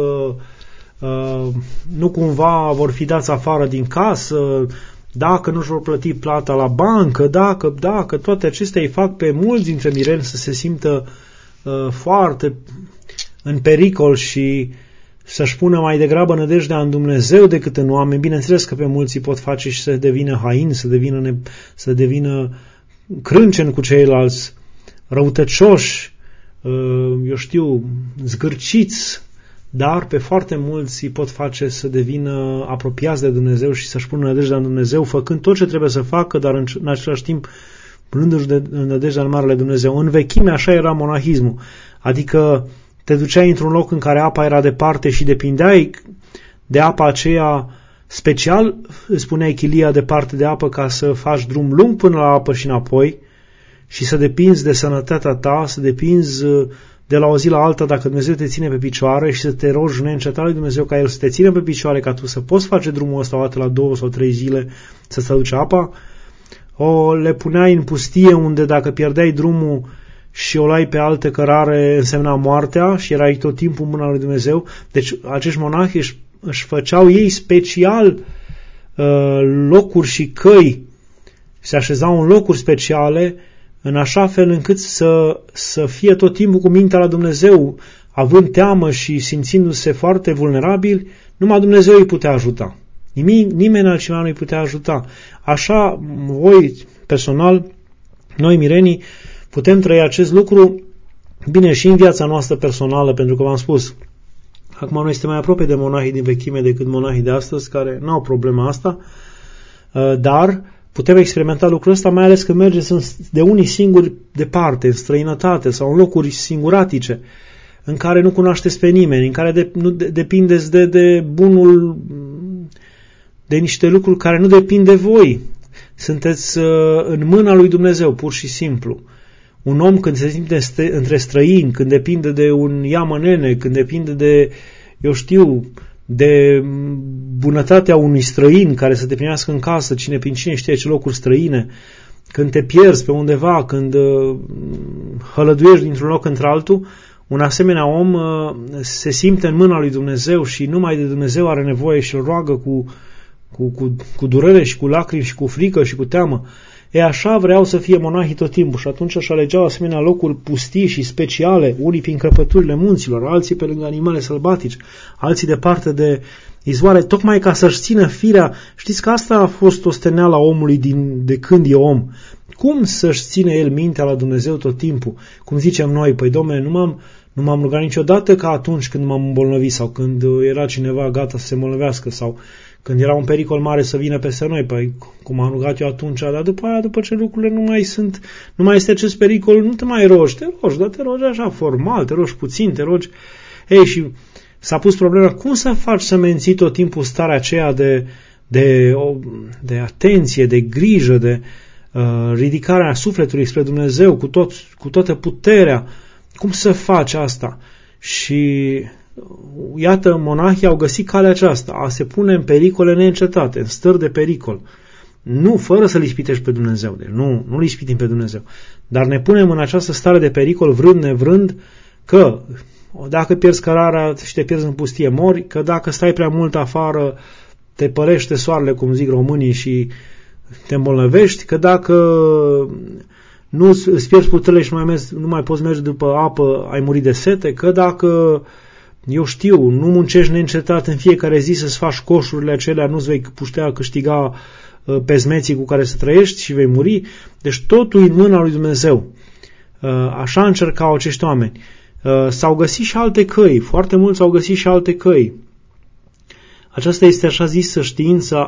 nu cumva vor fi dați afară din casă, dacă nu-și vor plăti plata la bancă, dacă toate acestea îi fac pe mulți dintre mireni să se simtă foarte în pericol și să-și pună mai degrabă nădejdea în Dumnezeu decât în oameni. Bineînțeles că pe mulți pot face și să devină haini, să devină crânceni cu ceilalți, răutăcioși, eu știu, zgârciți, dar pe foarte mulți îi pot face să devină apropiați de Dumnezeu și să-și pună nădejdea în Dumnezeu, făcând tot ce trebuie să facă, dar în același timp punându-și nădejdea în Marele Dumnezeu. În vechime așa era monahismul, adică te duceai într-un loc în care apa era departe și depindeai de apa aceea special, îți puneai chilia departe de apă ca să faci drum lung până la apă și înapoi și să depinzi de sănătatea ta, să depinzi de la o zi la alta dacă Dumnezeu te ține pe picioare și să te rogi neîncetat lui Dumnezeu ca El să te ține pe picioare, ca tu să poți face drumul ăsta o dată la 2 sau 3 zile să-ți aduce apa. Le puneai în pustie unde dacă pierdeai drumul și o luai pe altă cărare însemna moartea și erai tot timpul în mâna lui Dumnezeu. Deci acești monahi își făceau ei special locuri și căi, se așezau în locuri speciale în așa fel încât să fie tot timpul cu mintea la Dumnezeu, având teamă și simțindu-se foarte vulnerabili. Numai Dumnezeu îi putea ajuta. Nimeni altcineva nu îi putea ajuta. Așa, voi personal, noi mirenii, putem trăi acest lucru bine și în viața noastră personală, pentru că v-am spus, acum noi suntem mai aproape de monahii din vechime decât monahii de astăzi, care nu au problema asta, dar putem experimenta lucrul ăsta, mai ales că mergeți de unii singuri departe, în străinătate sau în locuri singuratice, în care nu cunoașteți pe nimeni, în care nu depindeți de bunul, de niște lucruri care nu depind de voi. Sunteți în mâna lui Dumnezeu, pur și simplu. Un om când se simte între străini, când depinde de un iamănene, când depinde de, eu știu, de bunătatea unui străin care să te primească în casă, prin cine știe ce locuri străine, când te pierzi pe undeva, când hălăduiești dintr-un loc într-altul, un asemenea om se simte în mâna lui Dumnezeu și numai de Dumnezeu are nevoie și îl roagă cu durere și cu lacrimi și cu frică și cu teamă. Așa vreau să fie monahii tot timpul și atunci își alegeau asemenea locuri pustii și speciale, unii prin crăpăturile munților, alții pe lângă animale sălbatici, alții departe de izvoare, tocmai ca să-și țină firea. Știți că asta a fost o steneală a omului de când e om. cum să-și ține el mintea la Dumnezeu tot timpul? Cum zicem noi, păi domnule, nu m-am rugat niciodată ca atunci când m-am îmbolnăvit sau când era cineva gata să se îmbolnăvească sau când era un pericol mare să vină peste noi. Păi cum am rugat eu atunci, dar după aia, după ce lucrurile nu mai este acest pericol, nu te mai rogi, dar te rogi așa formal, te rogi puțin, te rogi. Ei, și s-a pus problema, cum să faci să menții tot timpul starea aceea de atenție, de grijă, de ridicarea sufletului spre Dumnezeu cu toată puterea. Cum să faci asta? Și iată, monahii au găsit calea aceasta, a se pune în pericole neîncetate, în stări de pericol. Nu fără să-L ispitești pe Dumnezeu, deci nu-L ispitim pe Dumnezeu, dar ne punem în această stare de pericol, vrând nevrând, că dacă pierzi cărarea și te pierzi în pustie, mori, că dacă stai prea mult afară, te pălește soarele, cum zic românii, și te îmbolnăvești, că dacă nu îți pierzi puterile și nu mai poți merge după apă, ai murit de sete, că dacă, eu știu, nu muncești neîncetat în fiecare zi să-ți faci coșurile acelea, nu-ți vei putea câștiga pezmeții cu care să trăiești și vei muri. Deci totul în mâna lui Dumnezeu. Așa încercau acești oameni. S-au găsit și alte căi, foarte mulți au găsit și alte căi. Aceasta este așa zisă știința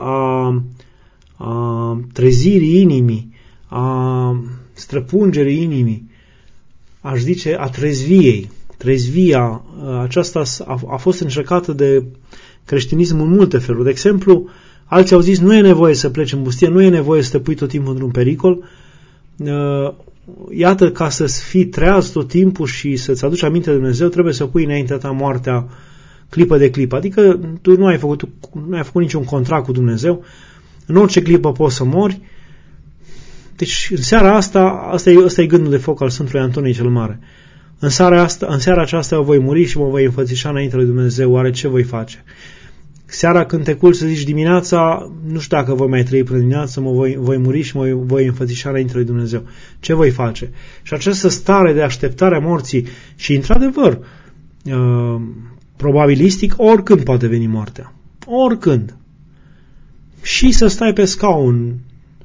a trezirii inimii, a străpungerii inimii, aș zice a trezviei. Trezvia aceasta a fost încercată de creștinism în multe feluri. De exemplu, alții au zis, nu e nevoie să pleci în pustie, nu e nevoie să te pui tot timpul într-un pericol. Iată, ca să fii treaz tot timpul și să-ți aduci aminte de Dumnezeu, trebuie să pui înaintea ta moartea clipă de clipă. Adică tu nu ai făcut niciun contract cu Dumnezeu, în orice clipă poți să mori. Deci în seara asta e gândul de foc al Sfântului Antonie cel Mare. În seara aceasta voi muri și mă voi înfățișa înainte lui Dumnezeu. Oare ce voi face? Seara când te culci să zici dimineața, nu știu dacă voi mai trăi până dimineață, voi muri și mă voi înfățișa înainte lui Dumnezeu. Ce voi face? Și această stare de așteptare a morții și, într-adevăr, probabilistic, oricând poate veni moartea. Oricând. Și să stai pe scaun,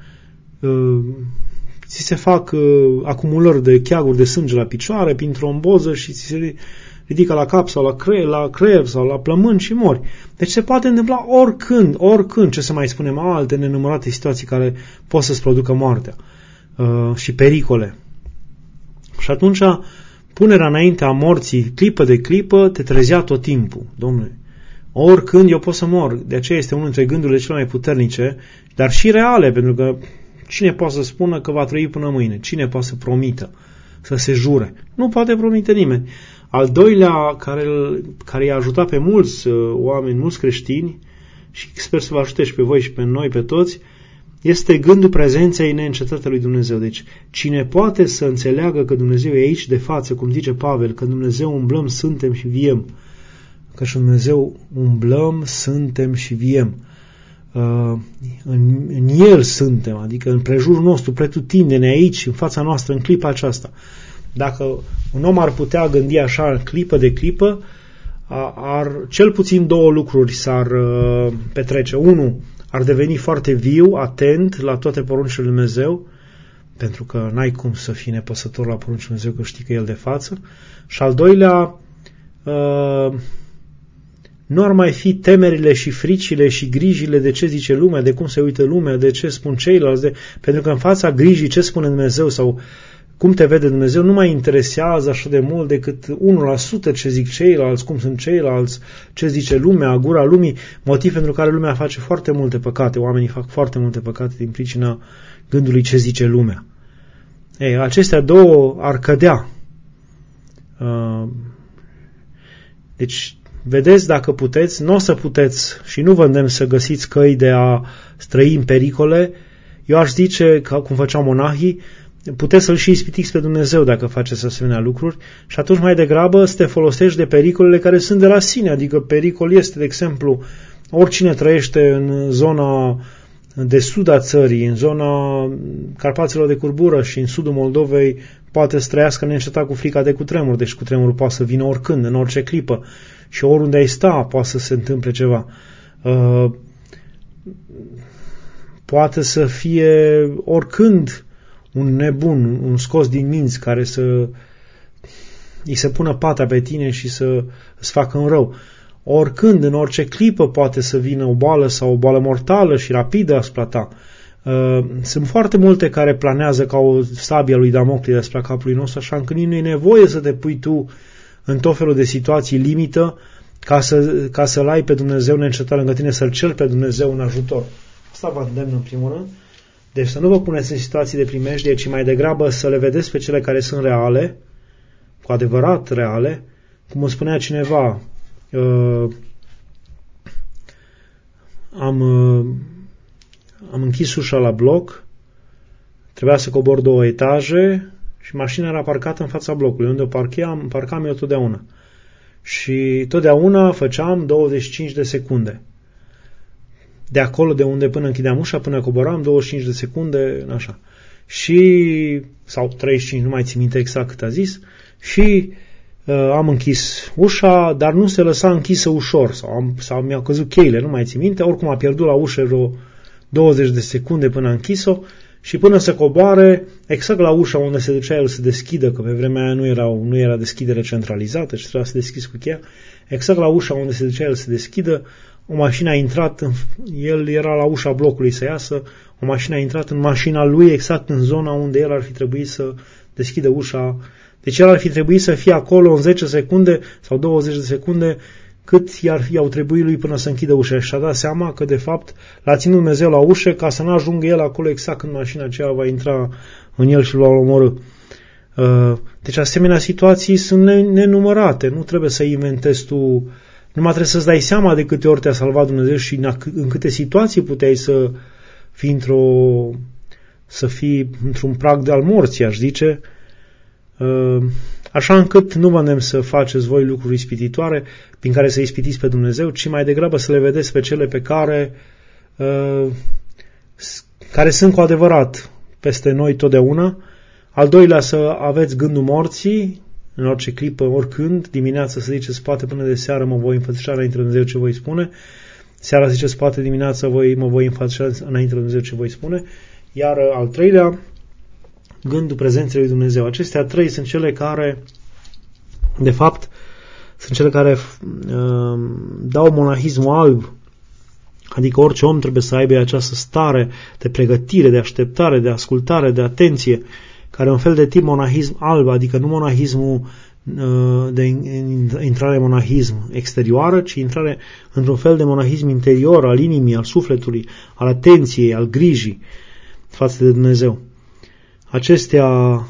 ți se fac acumulări de cheaguri de sânge la picioare, prin tromboză și ți se ridică la cap sau la creier sau la plămâni și mori. Deci se poate întâmpla oricând, ce să mai spunem, alte nenumărate situații care pot să-ți producă moartea și pericole. Și atunci punerea înaintea morții clipă de clipă te trezea tot timpul. Domnule, oricând eu pot să mor. De aceea este unul dintre gândurile cele mai puternice, dar și reale, pentru că cine poate să spună că va trăi până mâine? Cine poate să promită, să se jure? Nu poate promite nimeni. Al doilea, care i-a ajutat pe mulți oameni, mulți creștini, și sper să vă ajute și pe voi și pe noi, pe toți, este gândul prezenței neîncetate lui Dumnezeu. Deci, cine poate să înțeleagă că Dumnezeu e aici de față, cum zice Pavel, că Dumnezeu umblăm, suntem și viem, că și Dumnezeu umblăm, suntem și viem, în El suntem, adică în prejurul nostru, pretutindeni aici, în fața noastră, în clipa aceasta. Dacă un om ar putea gândi așa, în clipă de clipă, cel puțin două lucruri s-ar petrece. Unu, ar deveni foarte viu, atent la toate poruncile lui Dumnezeu, pentru că n-ai cum să fii nepăsător la poruncile lui Dumnezeu, că știi că e El de față. Și al doilea, nu ar mai fi temerile și fricile și grijile de ce zice lumea, de cum se uită lumea, de ce spun ceilalți, pentru că în fața grijii ce spune Dumnezeu sau cum te vede Dumnezeu nu mai interesează așa de mult decât 1% ce zic ceilalți, cum sunt ceilalți, ce zice lumea, gura lumii, motiv pentru care lumea face foarte multe păcate, oamenii fac foarte multe păcate din pricina gândului ce zice lumea. Ei, acestea două ar cădea. Deci, vedeți dacă puteți, nu o să puteți și nu vă îndemn să găsiți căi de a străi în pericole. Eu aș zice, ca cum făceau monahii, puteți să-L și ispitiți pe Dumnezeu dacă faceți asemenea lucruri și atunci mai degrabă să te folosești de pericolele care sunt de la sine, adică pericol este, de exemplu, oricine trăiește în zona de sud a țării, în zona Carpaților de Curbură și în sudul Moldovei, poate să trăiască neîncetat cu frica de cutremur, deci cutremurul poate să vină oricând, în orice clipă și oriunde ai sta poate să se întâmple ceva. Poate să fie oricând un nebun, un scos din minți care să îi se pună pata pe tine și să îți facă un rău. Oricând, în orice clipă poate să vină o boală sau o boală mortală și rapidă asupra ta. Sunt foarte multe care planează ca o sabie a lui Damocli despre capului nostru, așa încât nu e nevoie să te pui tu în tot felul de situații limită ca să-L ai pe Dumnezeu neîncetat lângă tine, să-L ceri pe Dumnezeu în ajutor. Asta vă îndemn în primul rând. Deci să nu vă puneți în situații de primejdie, ci mai degrabă să le vedeți pe cele care sunt reale, cu adevărat reale. Cum îmi spunea cineva, am închis ușa la bloc, trebuia să cobor 2 etaje și mașina era parcată în fața blocului, unde o parcam eu totdeauna. Și totdeauna făceam 25 de secunde. De acolo de unde până închideam ușa, până coboram, 25 de secunde, așa. Sau 35, nu mai țin minte exact cât a zis, și am închis ușa, dar nu se lăsa închisă ușor, sau mi-au căzut cheile, nu mai țin minte, oricum a pierdut la ușă vreo 20 de secunde până a închis-o și până să coboare, exact la ușa unde se ducea el să deschidă, că pe vremea aia nu era deschidere centralizată și trebuia să deschizi cu cheia, exact la ușa unde se ducea el să deschidă, o mașină a intrat, el era la ușa blocului să iasă, o mașină a intrat în mașina lui exact în zona unde el ar fi trebuit să deschidă ușa. Deci el ar fi trebuit să fie acolo în 10 secunde sau 20 de secunde cât i-au trebuit lui până să închidă ușa. Și a dat seama că de fapt l-a ținut Dumnezeu la ușă ca să nu ajungă el acolo exact când mașina aceea va intra în el și l-va omorî. Deci asemenea situații sunt nenumărate. Nu trebuie să inventezi tu, numai trebuie să-ți dai seama de câte ori te-a salvat Dumnezeu și în câte situații puteai să fii într-un prag de al morții, aș zice, așa încât nu vă îndemn să faceți voi lucruri ispititoare prin care să ispitiți pe Dumnezeu, ci mai degrabă să le vedeți pe cele pe care sunt cu adevărat peste noi totdeauna. Al doilea, să aveți gândul morții în orice clipă, oricând, dimineața să ziceți poate până de seară mă voi înfățișa înainte de Dumnezeu ce voi spune, seara ziceți poate dimineața mă voi înfățișa înainte de Dumnezeu ce voi spune, iar al treilea, gândul prezenței lui Dumnezeu. Acestea 3 sunt cele care, de fapt, sunt cele care dau monahismul alb, adică orice om trebuie să aibă această stare de pregătire, de așteptare, de ascultare, de atenție, care e un fel de tip monahism alb, adică nu monahismul de intrare în monahism exterioară, ci intrare într-un fel de monahism interior, al inimii, al sufletului, al atenției, al grijii față de Dumnezeu. Acestea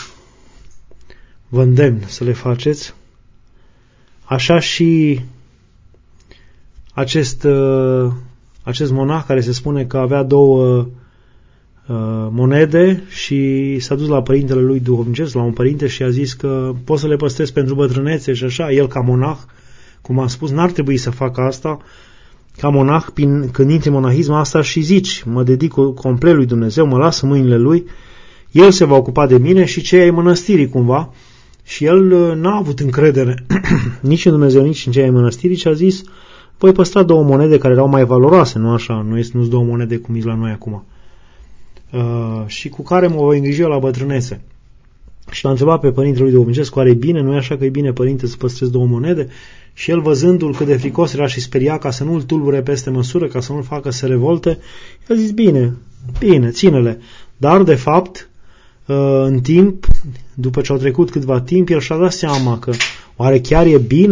vă îndemn să le faceți. Așa și acest monah care se spune că avea 2 monede și s-a dus la părintele lui duhovnicesc, la un părinte, și a zis că poți să le păstrezi pentru bătrânețe și așa. El ca monah, cum am spus, n-ar trebui să facă asta. Ca monah, când intri în monahism, asta și zici, mă dedic complet lui Dumnezeu, mă las în mâinile lui, el se va ocupa de mine și cei ai mănăstirii cumva. Și el n-a avut încredere nici în Dumnezeu, nici în cei ai mănăstirii și a zis, voi păstra 2 monede care erau mai valoroase, nu așa, nu-s 2 monede cum e la noi acum, și cu care mă voi îngriji eu la bătrânețe. Și l-a întrebat pe părintele lui duhovnicesc, oare e bine, nu e așa că e bine, părinte, să păstrezi 2 monede? Și el, văzându-l cât de fricos era și speria ca să nu-l tulbure peste măsură, ca să nu-l facă să revolte, el a zis, bine, ține-le. Dar, de fapt, în timp, după ce au trecut câtva timp, el și-a dat seama că oare chiar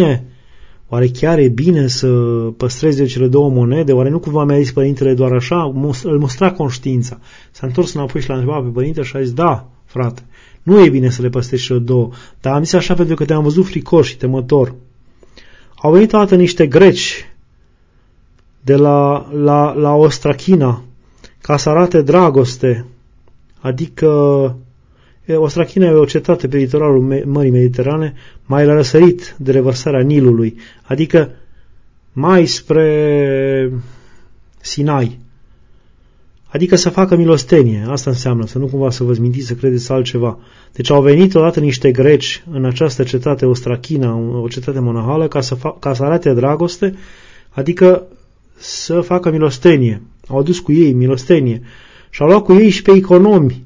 e bine să păstreze cele 2 monede? Oare nu cumva mi-a zis părintele doar așa? Îl mustra conștiința. S-a întors înapoi și l-a întrebat pe părinte și a zis, da, frate, nu e bine să le păstrezi cele 2, dar am zis așa pentru că te-am văzut fricos și temător. Au venit odată niște greci de la Ostrachina ca să arate dragoste, adică Ostrachina e o cetate pe litoralul Mării Mediterane, mai la răsărit de revărsarea Nilului, adică mai spre Sinai. Adică să facă milostenie. Asta înseamnă, să nu cumva să vă mintiți, să credeți altceva. Deci au venit odată niște greci în această cetate Ostrachina, o cetate monahală, ca să arate dragoste, adică să facă milostenie. Au adus cu ei milostenie și au luat cu ei și pe economi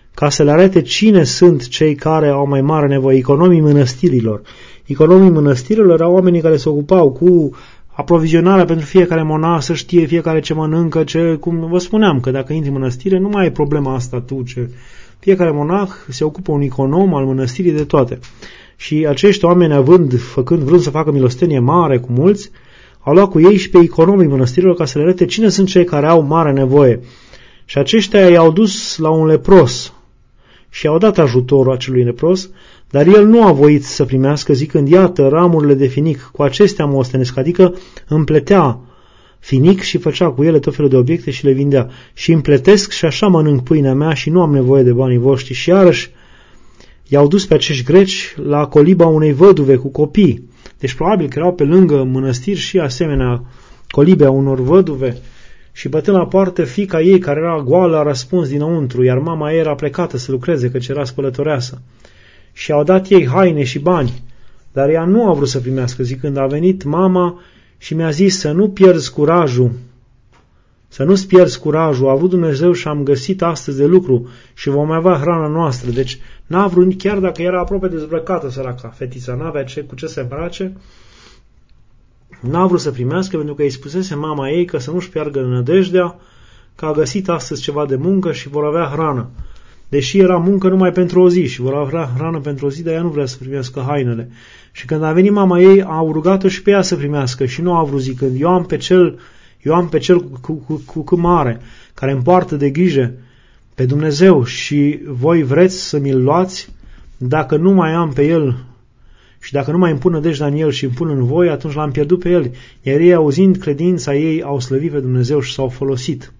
ca să le arate cine sunt cei care au mai mare nevoie, economii mănăstirilor. Economii mănăstirilor erau oamenii care se ocupau cu aprovizionarea pentru fiecare monah, să știe fiecare ce mănâncă, cum vă spuneam, că dacă intri în mănăstire, nu mai e problema asta tu, fiecare monah se ocupă un econom al mănăstirii de toate. Și acești oameni, vrând să facă milostenie mare cu mulți, au luat cu ei și pe economii mănăstirilor ca să le arate cine sunt cei care au mare nevoie. Și aceștia i-au dus la un lepros și i-au dat ajutorul acelui lepros, dar el nu a voit să primească, zicând, iată, ramurile de finic, cu acestea mă ostenesc, adică împletea finic și făcea cu ele tot felul de obiecte și le vindea. Și împletesc și așa mănânc pâinea mea și nu am nevoie de banii voștri. Și iarăși i-au dus pe acești greci la coliba unei văduve cu copii. Deci probabil că erau pe lângă mănăstiri și asemenea colibe a unor văduve. Și bătând la poartă, fiica ei, care era goală, a răspuns dinăuntru, iar mama ei era plecată să lucreze, căci era spălătoreasă. Și au dat ei haine și bani, dar ea nu a vrut să primească, zicând, a venit mama și mi-a zis să nu pierzi curajul, să nu-ți pierzi curajul, a avut Dumnezeu și am găsit astăzi de lucru și vom avea hrana noastră. Deci n-a vrut, chiar dacă era aproape dezbrăcată săraca fetița, n-avea cu ce să îmbrace, n-a vrut să primească pentru că îi spusese mama ei că să nu-și piardă nădejdea, că a găsit astăzi ceva de muncă și vor avea hrană. Deși era muncă numai pentru o zi și vor avea hrană pentru o zi, dar ea nu vrea să primească hainele. Și când a venit mama ei, au rugat-o și pe ea să primească și nu a vrut, zicând, eu am pe cel cu mare, care îmi poartă de grijă pe Dumnezeu și voi vreți să mi-l luați? Dacă nu mai am pe el și dacă nu mai îmi pun nădejdea în el și îmi pun în voi, atunci l-am pierdut pe el. Iar ei, auzind credința ei, au slăvit pe Dumnezeu și s-au folosit.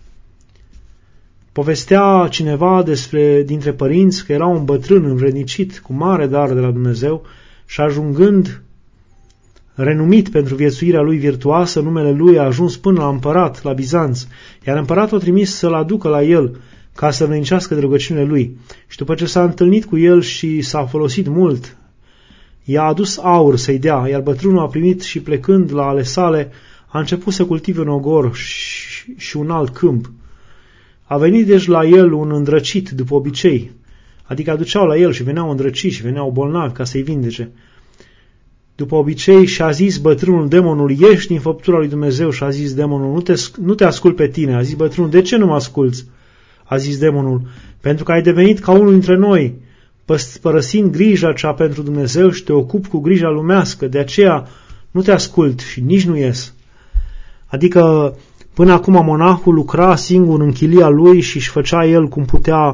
Povestea cineva dintre părinți că era un bătrân învrednicit cu mare dar de la Dumnezeu și ajungând renumit pentru viețuirea lui virtuoasă, numele lui a ajuns până la împărat, la Bizanț, iar împăratul a trimis să-l aducă la el ca să vrednicească de rugăciunile lui. Și după ce s-a întâlnit cu el și s-a folosit mult, i-a adus aur să-i dea, iar bătrânul a primit și plecând la ale sale, a început să cultive un ogor și un alt câmp. A venit deci la el un îndrăcit după obicei, adică aduceau la el și veneau îndrăciți și veneau bolnavi ca să-i vindece. După obicei și-a zis bătrânul demonul, ieși din făptura lui Dumnezeu, și a zis demonul, nu te ascult pe tine. A zis bătrânul, de ce nu mă asculți? A zis demonul, pentru că ai devenit ca unul dintre noi, părăsind grija cea pentru Dumnezeu și te ocupi cu grija lumească, de aceea nu te ascult și nici nu ies. Adică până acum monahul lucra singur în chilia lui și își făcea el cum putea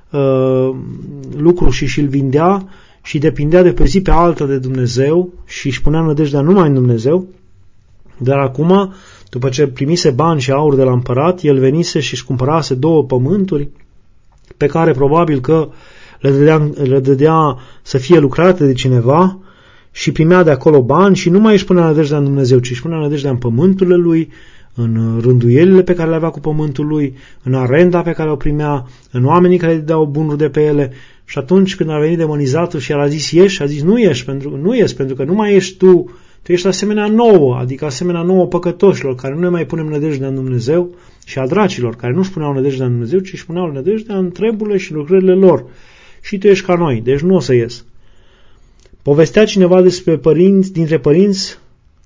lucru și îl vindea și depindea de pe zi pe alta de Dumnezeu și își punea nădejdea numai în Dumnezeu. Dar acum, după ce primise bani și aur de la împărat, el venise și își cumpărase 2 pământuri pe care probabil că le dădea să fie lucrate de cineva și primea de acolo bani și nu mai își punea nădejdea în Dumnezeu, ci își punea nădejdea în pământurile lui, în rânduielile pe care le avea cu pământul lui, în arenda pe care o primea, în oamenii care îi dau bunuri de pe ele. Și atunci când a venit demonizatul și a zis ieși, a zis nu ies pentru că nu mai ești tu ești asemenea nouă, adică asemenea nouă păcătoșilor care nu ne mai punem nădejdea în Dumnezeu și a dracilor care nu-și puneau nădejdea în Dumnezeu, ci își puneau nădejdea în treburile și lucrările lor. Și tu ești ca noi, deci nu o să ies. Povestea cineva despre dintre părinți,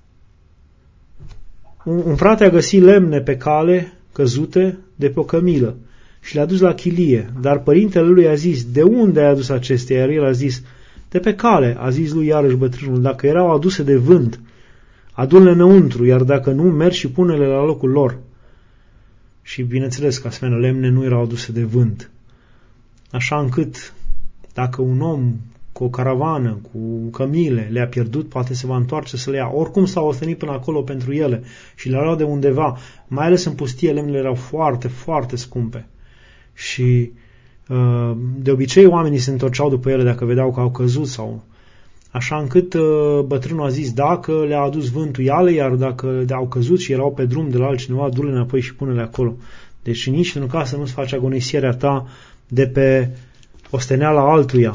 un frate a găsit lemne pe cale căzute de pe o cămilă și le-a dus la chilie, dar părintele lui a zis, de unde ai adus acestea? Iar el a zis, de pe cale. A zis lui iarăși bătrânul, dacă erau aduse de vânt, adu-le înăuntru, iar dacă nu, mergi și pune-le la locul lor. Și bineînțeles că asemenea lemne nu erau aduse de vânt. Așa încât, dacă un om cu o caravană, cu cămile, le-a pierdut, poate se va întoarce să le ia. Oricum s-au ostenit până acolo pentru ele și le-au luat de undeva. Mai ales în pustie, lemnele erau foarte, foarte scumpe. Și de obicei oamenii se întorceau după ele dacă vedeau că au căzut sau așa încât bătrânul a zis, dacă le-a adus vântul, ia-le, iar dacă au căzut și erau pe drum de la altcineva, du-le înapoi și pune-le acolo. Deci nici în caz să nu-ți faci agonisierea ta de pe osteneala altuia.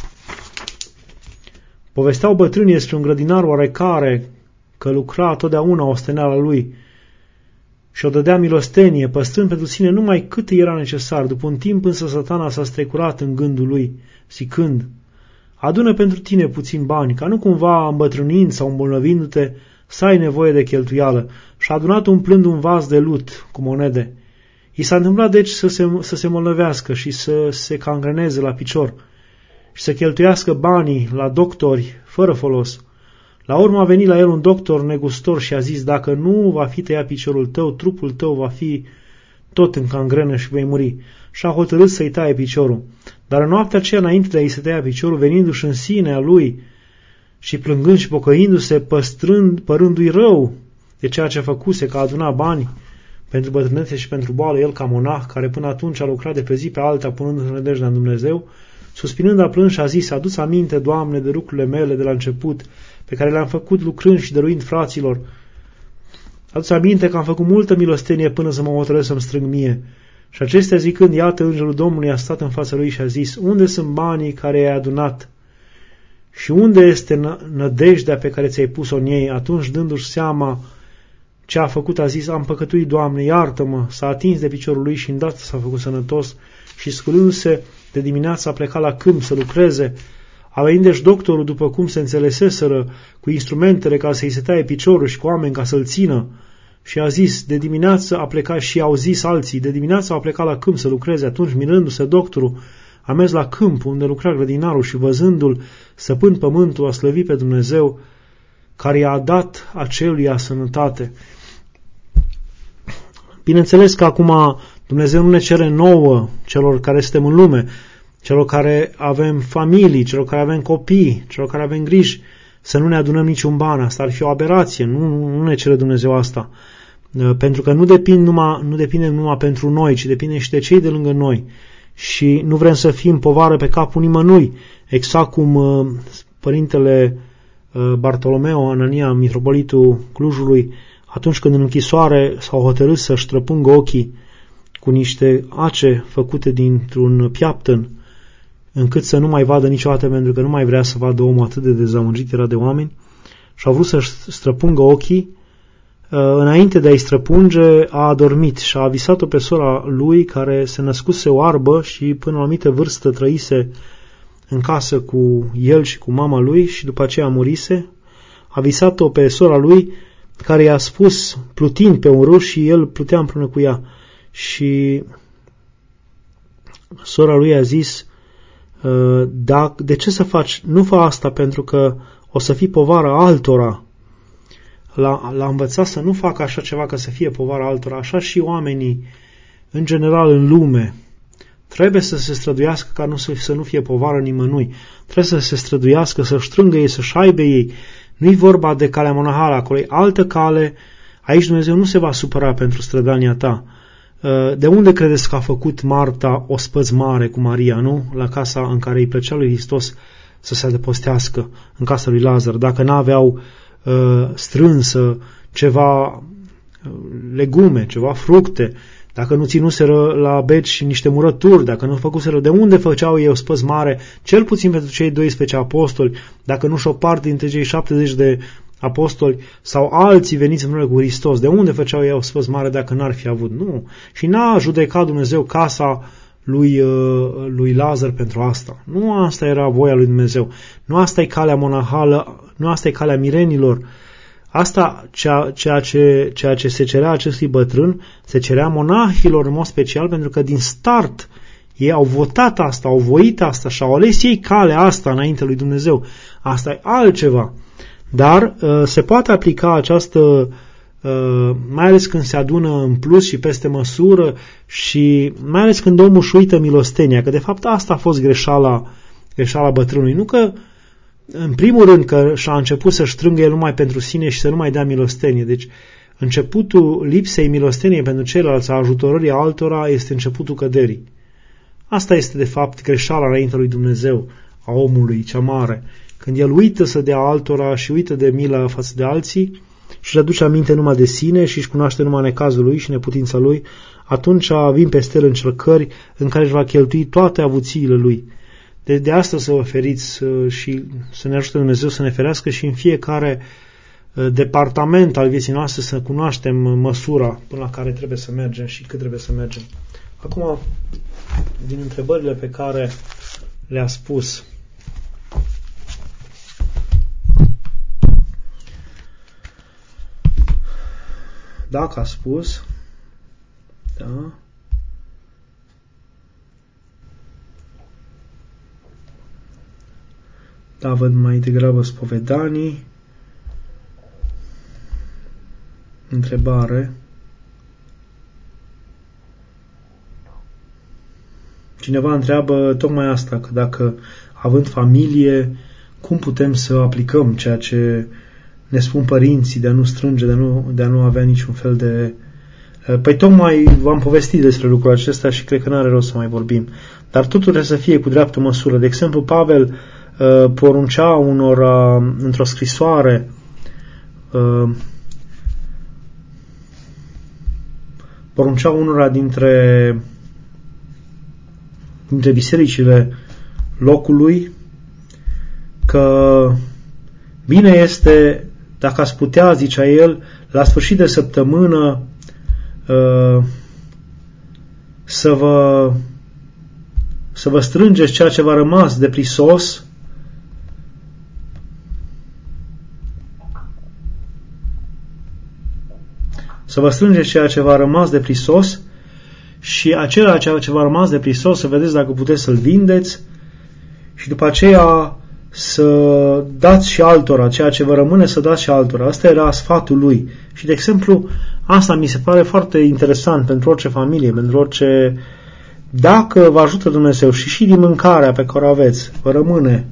Povesteau bătrânii despre un grădinar oarecare că lucra totdeauna osteneala lui și o dădea milostenie, păstrând pentru sine numai cât era necesar. După un timp însă Satana s-a strecurat în gândul lui, zicând: adună pentru tine puțin bani, ca nu cumva îmbătrânind sau îmbolnăvindu-te să ai nevoie de cheltuială. Și a adunat umplând un vas de lut cu monede. I s-a întâmplat deci să se îmbolnăvească și să se cangreneze la picior și să cheltuiască banii la doctori fără folos. La urmă a venit la el un doctor negustor și a zis: dacă nu va fi tăiat piciorul tău, trupul tău va fi tot în cangrenă și vei muri. Și a hotărât să-i taie piciorul. Dar în noaptea aceea, înainte de a-i se tăia piciorul, venindu-și în sinea lui și plângând și pocăindu-se, părându-i rău de ceea ce făcuse, că a adunat bani pentru bătrânețe și pentru boală, el ca monah, care până atunci a lucrat de pe zi pe alta, punându-se nădejdea în Dumnezeu, suspinând a plâns și a zis: adu-ți aminte, Doamne, de lucrurile mele de la început, pe care le-am făcut lucrând și dăruind fraților. Adu-ți aminte că am făcut multă milostenie până să mă hotărăsc să-mi strâng mie. Și acestea zicând, iată, îngerul Domnului a stat în fața lui și a zis: unde sunt banii care i-ai adunat? Și unde este nădejdea pe care ți-ai pus-o în ei? Atunci, dându-și seama ce a făcut, a zis: am păcătuit, Doamne, iartă-mă. S-a atins de piciorul lui și îndată s-a făcut sănătos și, sculându-se de dimineață, a plecat la câmp să lucreze. A venit deci doctorul, după cum se înțeleseseră, cu instrumentele ca să-i se taie piciorul și cu oameni ca să-l țină. Și a zis: de dimineață a plecat, și au zis alții: de dimineață a plecat la câmp să lucreze. Atunci, mirându-se doctorul, a mers la câmp unde lucra grădinarul și, văzându-l săpând pământul, a slăvit pe Dumnezeu, care i-a dat aceluia sănătate. Bineînțeles că acum Dumnezeu nu ne cere nouă, celor care suntem în lume, celor care avem familii, celor care avem copii, celor care avem griji, să nu ne adunăm niciun ban. Asta ar fi o aberație. Nu ne cere Dumnezeu asta. Pentru că nu depindem numai pentru noi, ci depinde și de cei de lângă noi. Și nu vrem să fim povară pe capul nimănui. Exact cum părintele Bartolomeo Anania, mitropolitul Clujului, atunci când în închisoare s-au hotărât să-și străpungă ochii cu niște ace făcute dintr-un piaptăn, încât să nu mai vadă niciodată, pentru că nu mai vrea să vadă omul, atât de dezamăgit era de oameni, și a vrut să-și străpungă ochii. Înainte de a-i străpunge, a adormit și a visat-o pe sora lui, care se născuse oarbă și până la o anumită vârstă trăise în casă cu el și cu mama lui și după aceea murise. A visat-o pe sora lui, care i-a spus, plutind pe un râu, și el plutea împreună cu ea. Și sora lui a zis: de ce să faci? Nu fă asta, pentru că o să fii povară altora. L-a învățat să nu facă așa ceva ca să fie povară altora. Așa și oamenii, în general, în lume, trebuie să se străduiască ca să nu fie povară nimănui. Trebuie să se străduiască, să strângă ei, să-și aibă ei. Nu-i vorba de calea monahală, acolo e altă cale. Aici Dumnezeu nu se va supăra pentru strădania ta. De unde credeți că a făcut Marta ospăț mare cu Maria, nu? La casa în care îi plăcea lui Hristos să se adăpostească, în casa lui Lazar. Dacă n-aveau strânsă ceva legume, ceva fructe, dacă nu ținuseră la beci niște murături, dacă nu făcuseră, de unde făceau ei ospăț mare, cel puțin pentru cei 12 apostoli, dacă nu și-o parte dintre cei 70 de apostoli sau alții veniți împreună cu Hristos, de unde făceau ei ospăț mare dacă n-ar fi avut? Nu. Și n-a judecat Dumnezeu casa lui Lazar pentru asta. Nu asta era voia lui Dumnezeu. Nu asta e calea monahală, nu asta e calea mirenilor. Asta, ceea ce se cerea acestui bătrân, se cerea monahilor în mod special, pentru că din start ei au votat asta, au voit asta și au ales ei calea asta înainte lui Dumnezeu. Asta e altceva. Dar se poate aplica această, mai ales când se adună în plus și peste măsură, și mai ales când omul își uită milostenia, că de fapt asta a fost greșeala bătrânului. Nu că, în primul rând, că și-a început să-și strângă el numai pentru sine și să nu mai dea milostenie. Deci începutul lipsei milosteniei pentru ceilalți, a ajutorării altora, este începutul căderii. Asta este de fapt greșeala înaintea lui Dumnezeu a omului cea mare. Când el uită să dea altora și uită de milă față de alții și își aduce aminte numai de sine și își cunoaște numai necazul lui și neputința lui, atunci vin peste el încercări în care își va cheltui toate avuțiile lui. De asta să vă feriți și să ne ajute Dumnezeu să ne ferească și în fiecare departament al vieții noastre să cunoaștem măsura până la care trebuie să mergem și cât trebuie să mergem. Acum, din întrebările pe care le-a spus, dacă a spus, da, da, văd mai degrabă spovedanii. Întrebare. Cineva întreabă tocmai asta, că dacă, având familie, cum putem să aplicăm ceea ce ne spun părinții de a nu strânge, de a nu avea niciun fel de... Păi tocmai v-am povestit despre lucrul acesta și cred că n-are rost să mai vorbim. Dar totul trebuie să fie cu dreaptă măsură. De exemplu, Pavel poruncea unora într-o scrisoare poruncea unora dintre bisericile locului că bine este dacă ați putea, zicea el, la sfârșit de săptămână să vă strângeți ceea ce v-a rămas de prisos și acela ce v-a rămas de prisos să vedeți dacă puteți să-l vindeți și după aceea să dați și altora, ceea ce vă rămâne să dați și altora. Asta era sfatul lui. Și, de exemplu, asta mi se pare foarte interesant pentru orice familie, pentru orice... Dacă vă ajută Dumnezeu și din mâncarea pe care o aveți, vă rămâne,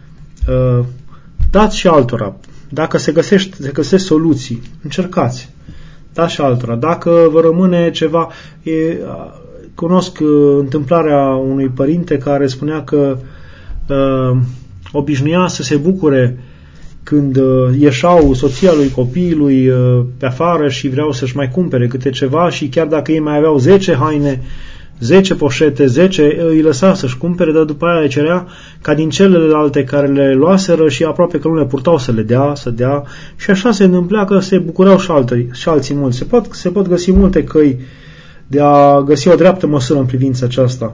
dați și altora. Dacă se găsesc soluții, încercați. Dați și altora. Dacă vă rămâne ceva... Cunosc întâmplarea unui părinte care spunea că obișnuia să se bucure când ieșeau soția lui, copiii lui pe afară și vreau să-și mai cumpere câte ceva și chiar dacă ei mai aveau 10 haine, 10 poșete, 10, îi lăsa să-și cumpere, dar după aia le cerea ca din celelalte care le luaseră și aproape că nu le purtau să le dea, să dea și așa se întâmpla că se bucurau și alții mulți. Se pot găsi multe căi de a găsi o dreaptă măsură în privința aceasta.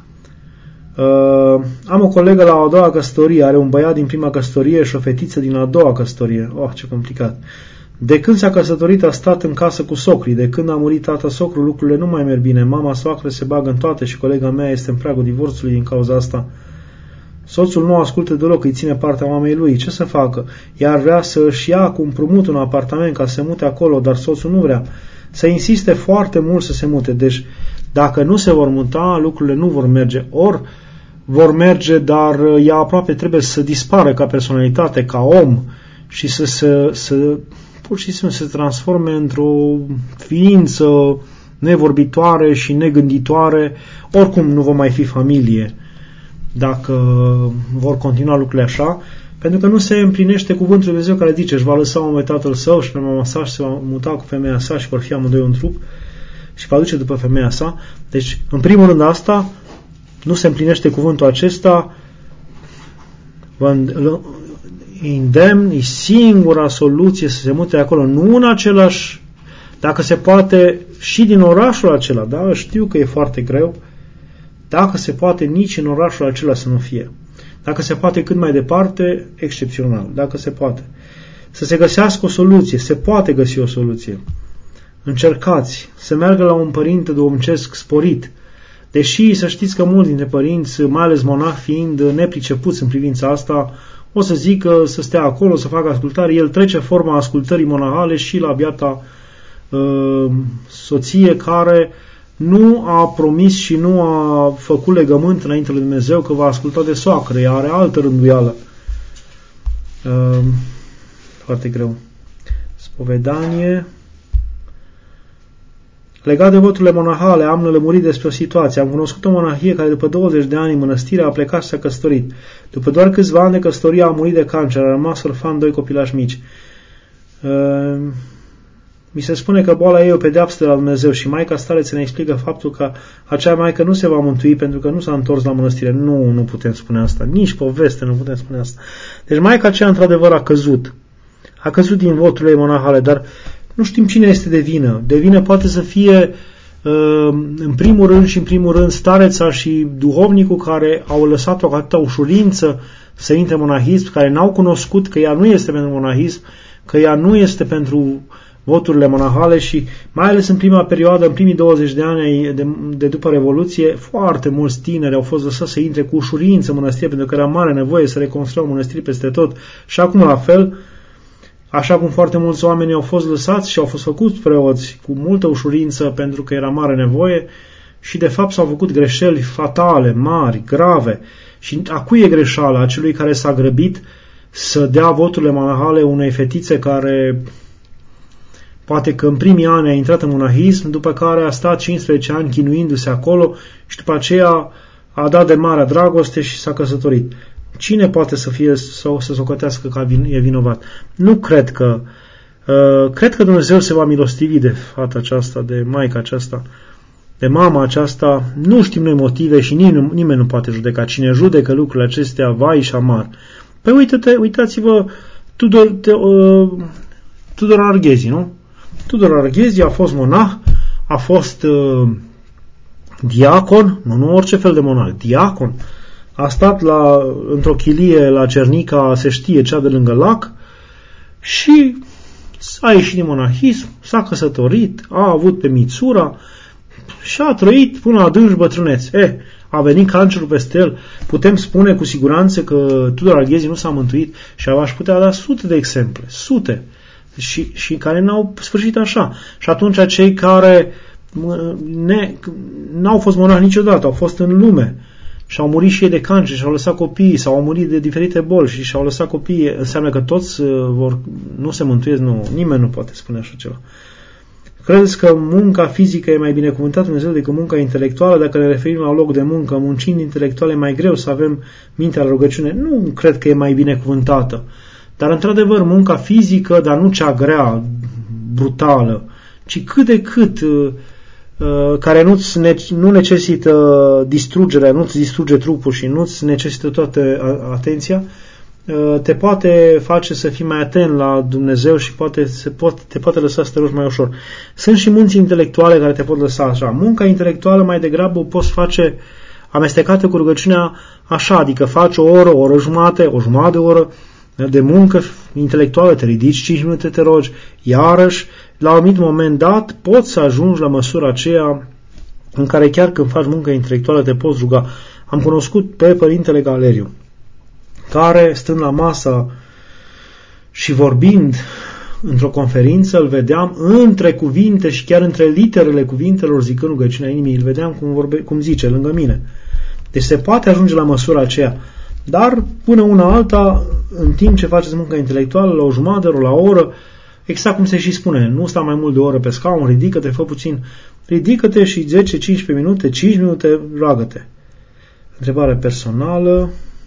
Am o colegă la a doua căsătorie, are un băiat din prima căsătorie și o fetiță din a doua căsătorie. Ce complicat. De când s-a căsătorit a stat în casă cu socrii. De când a murit tata socru, lucrurile nu mai merg bine. Mama soacră se bagă în toate și colega mea este în pragul divorțului din cauza asta. Soțul nu ascultă deloc, îi ține partea mamei lui. Ce să facă? Ea ar vrea să-și ia cu împrumut un apartament ca să se mute acolo, dar soțul nu vrea. Să insiste foarte mult să se mute. Deci, dacă nu se vor muta, lucrurile nu vor merge. Ori vor merge, dar ea aproape trebuie să dispară ca personalitate, ca om și să pur și simplu se transforme într-o ființă nevorbitoare și negânditoare. Oricum nu va mai fi familie dacă vor continua lucrurile așa, pentru că nu se împlinește cuvântul lui Dumnezeu care zice: își va lăsa omul tatăl său și pe mama sa și se va muta cu femeia sa și vor fi amândoi un trup și va duce după femeia sa. Deci, în primul rând asta, nu se împlinește cuvântul acesta, vă îndemn, e singura soluție să se mute acolo, nu în același, dacă se poate și din orașul acela, da? Știu că e foarte greu, dacă se poate nici în orașul acela să nu fie. Dacă se poate cât mai departe, excepțional, dacă se poate. Să se găsească o soluție, se poate găsi o soluție. Încercați să meargă la un părinte duhovnicesc sporit, deși să știți că mulți dintre părinți, mai ales monahi fiind nepricepuți în privința asta, o să zică să stea acolo, să facă ascultare. El trece forma ascultării monahale și la biata soție care nu a promis și nu a făcut legământ înainte lui Dumnezeu că va asculta de soacră. Ea are altă rânduială. Foarte greu. Spovedanie. Legat de voturile monahale, am lămurit despre o situație. Am cunoscut o monahie care după 20 de ani în mănăstire a plecat și s-a căsătorit. După doar câțiva ani de căsătorie a murit de cancer, a rămas orfan, 2 copilași mici. Mi se spune că boala ei e o pedeapsă de la Dumnezeu și Maica Stareță ne explică faptul că acea maică nu se va mântui pentru că nu s-a întors la mănăstire. Nu putem spune asta. Nici poveste nu putem spune asta. Deci Maica aceea într-adevăr a căzut. a căzut din voturile monahale, dar nu știm cine este de vină. De vină poate să fie în primul rând stareța și duhovnicul care au lăsat-o cu atâta ușurință să intre în monahism, care n-au cunoscut că ea nu este pentru monahism, că ea nu este pentru voturile monahale și mai ales în prima perioadă, în primii 20 de ani de după Revoluție, foarte mulți tineri au fost lăsați să intre cu ușurință în mănăstire pentru că era mare nevoie să reconstruiau mănăstiri peste tot și acum la fel, așa cum foarte mulți oameni au fost lăsați și au fost făcuți preoți cu multă ușurință pentru că era mare nevoie și de fapt s-au făcut greșeli fatale, mari, grave. Și a cui e greșeala? A celui care s-a grăbit să dea voturile monahale unei fetițe care poate că în primii ani a intrat în monahism, după care a stat 15 ani chinuindu-se acolo și după aceea a dat de marea dragoste și s-a căsătorit. Cine poate să socotească că e vinovat? Nu cred că. Cred că Dumnezeu se va milostivi de fata aceasta, de maica aceasta, de mama aceasta. Nu știm noi motive și nimeni nu poate judeca. Cine judecă lucrurile acestea, vai și amar. Păi uitați-vă Tudor Arghezi, nu? Tudor Arghezi a fost monah, a fost diacon, nu orice fel de monah, diacon. A stat într-o chilie la Cernica, se știe, cea de lângă lac, și a ieșit din monahism, s-a căsătorit, a avut pe mițura și a trăit până la adânci bătrânețe. A venit cancerul peste el. Putem spune cu siguranță că Tudor Arghezi nu s-a mântuit și aș putea da sute de exemple, sute, și care n-au sfârșit așa. Și atunci cei care n-au fost monahi niciodată, au fost în lume și au murit și ei de cancer și au lăsat copiii sau au murit de diferite boli și au lăsat copiii, înseamnă că toți nu se mântuiesc? Nu, nimeni nu poate spune așa ceva. Credeți că munca fizică e mai binecuvântată Dumnezeu decât munca intelectuală? Dacă ne referim la loc de muncă, muncind intelectual e mai greu să avem mintea la rugăciune? Nu cred că e mai binecuvântată. Dar într-adevăr munca fizică, dar nu cea grea, brutală, ci cât de cât care nu necesită distrugerea, nu-ți distruge trupul și nu-ți necesită toată atenția, te poate face să fii mai atent la Dumnezeu și te poate lăsa să te rogi mai ușor. Sunt și munți intelectuale care te pot lăsa așa. Munca intelectuală mai degrabă o poți face amestecată cu rugăciunea așa, adică faci o oră jumătate de oră de muncă intelectuală, te ridici 5 minute, te rogi, iarăși, la un anumit moment dat, poți să ajungi la măsura aceea în care chiar când faci muncă intelectuală te poți ruga. Am cunoscut pe Părintele Galeriu, care, stând la masă și vorbind într-o conferință, îl vedeam între cuvinte și chiar între literele cuvintelor zicând rugăciunea inimii, îl vedeam cum zice, lângă mine. Deci se poate ajunge la măsura aceea. Dar, până una alta, în timp ce faceți muncă intelectuală, la o jumătate de oră, la o oră, exact cum se și spune, nu sta mai mult de o oră pe scaun, ridică-te, fă puțin, ridică-te și 10-15 minute, 5 minute, roagă-te. Întrebare personală,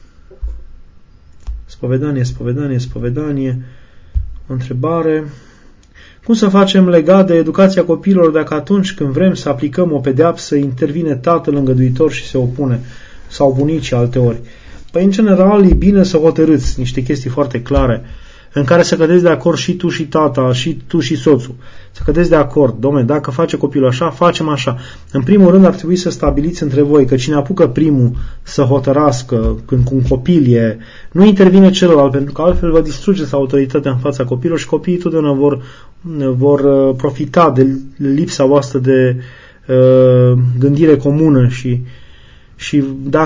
spovedanie, o întrebare. Cum să facem legat de educația copiilor dacă atunci când vrem să aplicăm o pedeapsă intervine tatăl îngăduitor și se opune, sau bunicii alteori? Păi, în general, e bine să hotărâți niște chestii foarte clare, în care să cădeți de acord și tu și tata, și tu și soțul. Să cădeți de acord. Dom'le, dacă face copilul așa, facem așa. În primul rând ar trebui să stabiliți între voi că cine apucă primul să hotărască când cu un copil nu intervine celălalt, pentru că altfel vă distrugeți autoritatea în fața copilului și copiii totdeauna vor profita de lipsa voastră de gândire comună și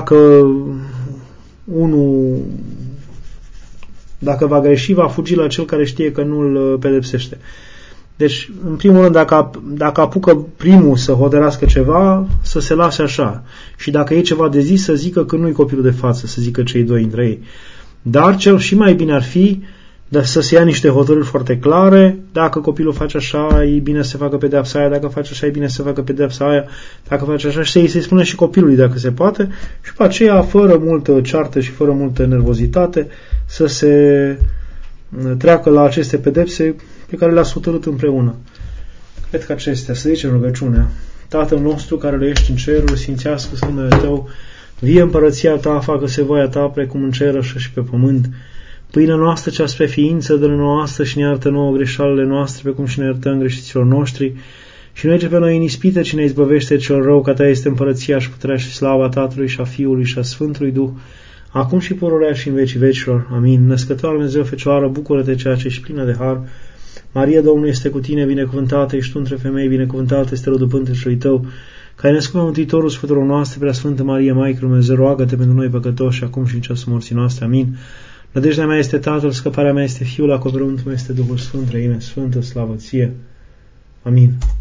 dacă va greși, va fugi la cel care știe că nu-l pedepsește. Deci, în primul rând, dacă apucă primul să hotărască ceva, să se lase așa. Și dacă e ceva de zis, să zică că nu-i copilul de față, să zică cei doi între ei. Dar cel și mai bine ar fi să se ia niște hotărâri foarte clare. Dacă copilul face așa, e bine să se facă pedeapsa aia. Dacă face așa, e bine să se facă pedeapsa aia. Dacă face așa, să-i spune și copilului dacă se poate. Și pe aceea, fără multă ceartă și fără multă nervozitate, să se treacă la aceste pedepse pe care le-ați hotărât împreună. Cred că acestea, să zicem rugăciunea. Tatăl nostru care ești în cerul, sfințească-se numele Tău, vie împărăția Ta, facă-se voia Ta, precum în cer, așa și pe pământ. Pâinea noastră cea spre ființă, dă-ne nouă astăzi și ne iartă nouă greșalele noastre, pe cum și ne iertăm greșiților noștri. Și nu duce pe noi în ispită, ci ne izbăvește cel rău, că a ta este împărăția și puterea și slava Tatălui și a Fiului și a Sfântului Duh, acum și pururea și în vecii vecilor. Amin. Născătoare Dumnezeu, Fecioară, bucură-te, ceea ce ești plină de har. Maria, Domnul este cu tine, binecuvântată ești tu între femei, binecuvântată este rodul pântecului tău, că ai născut Mântuitorul Sfântul noastre, Preasfântă Marie, Maică lui Dumnezeu, roagă-te pentru noi păcătoși, acum și în ceasul morții noastre. Amin. Nădejdea mea este Tatăl, scăparea mea este Fiul, acoperământul meu este Duhul Sfânt, Trăime Sfântă, slavă ție. Amin.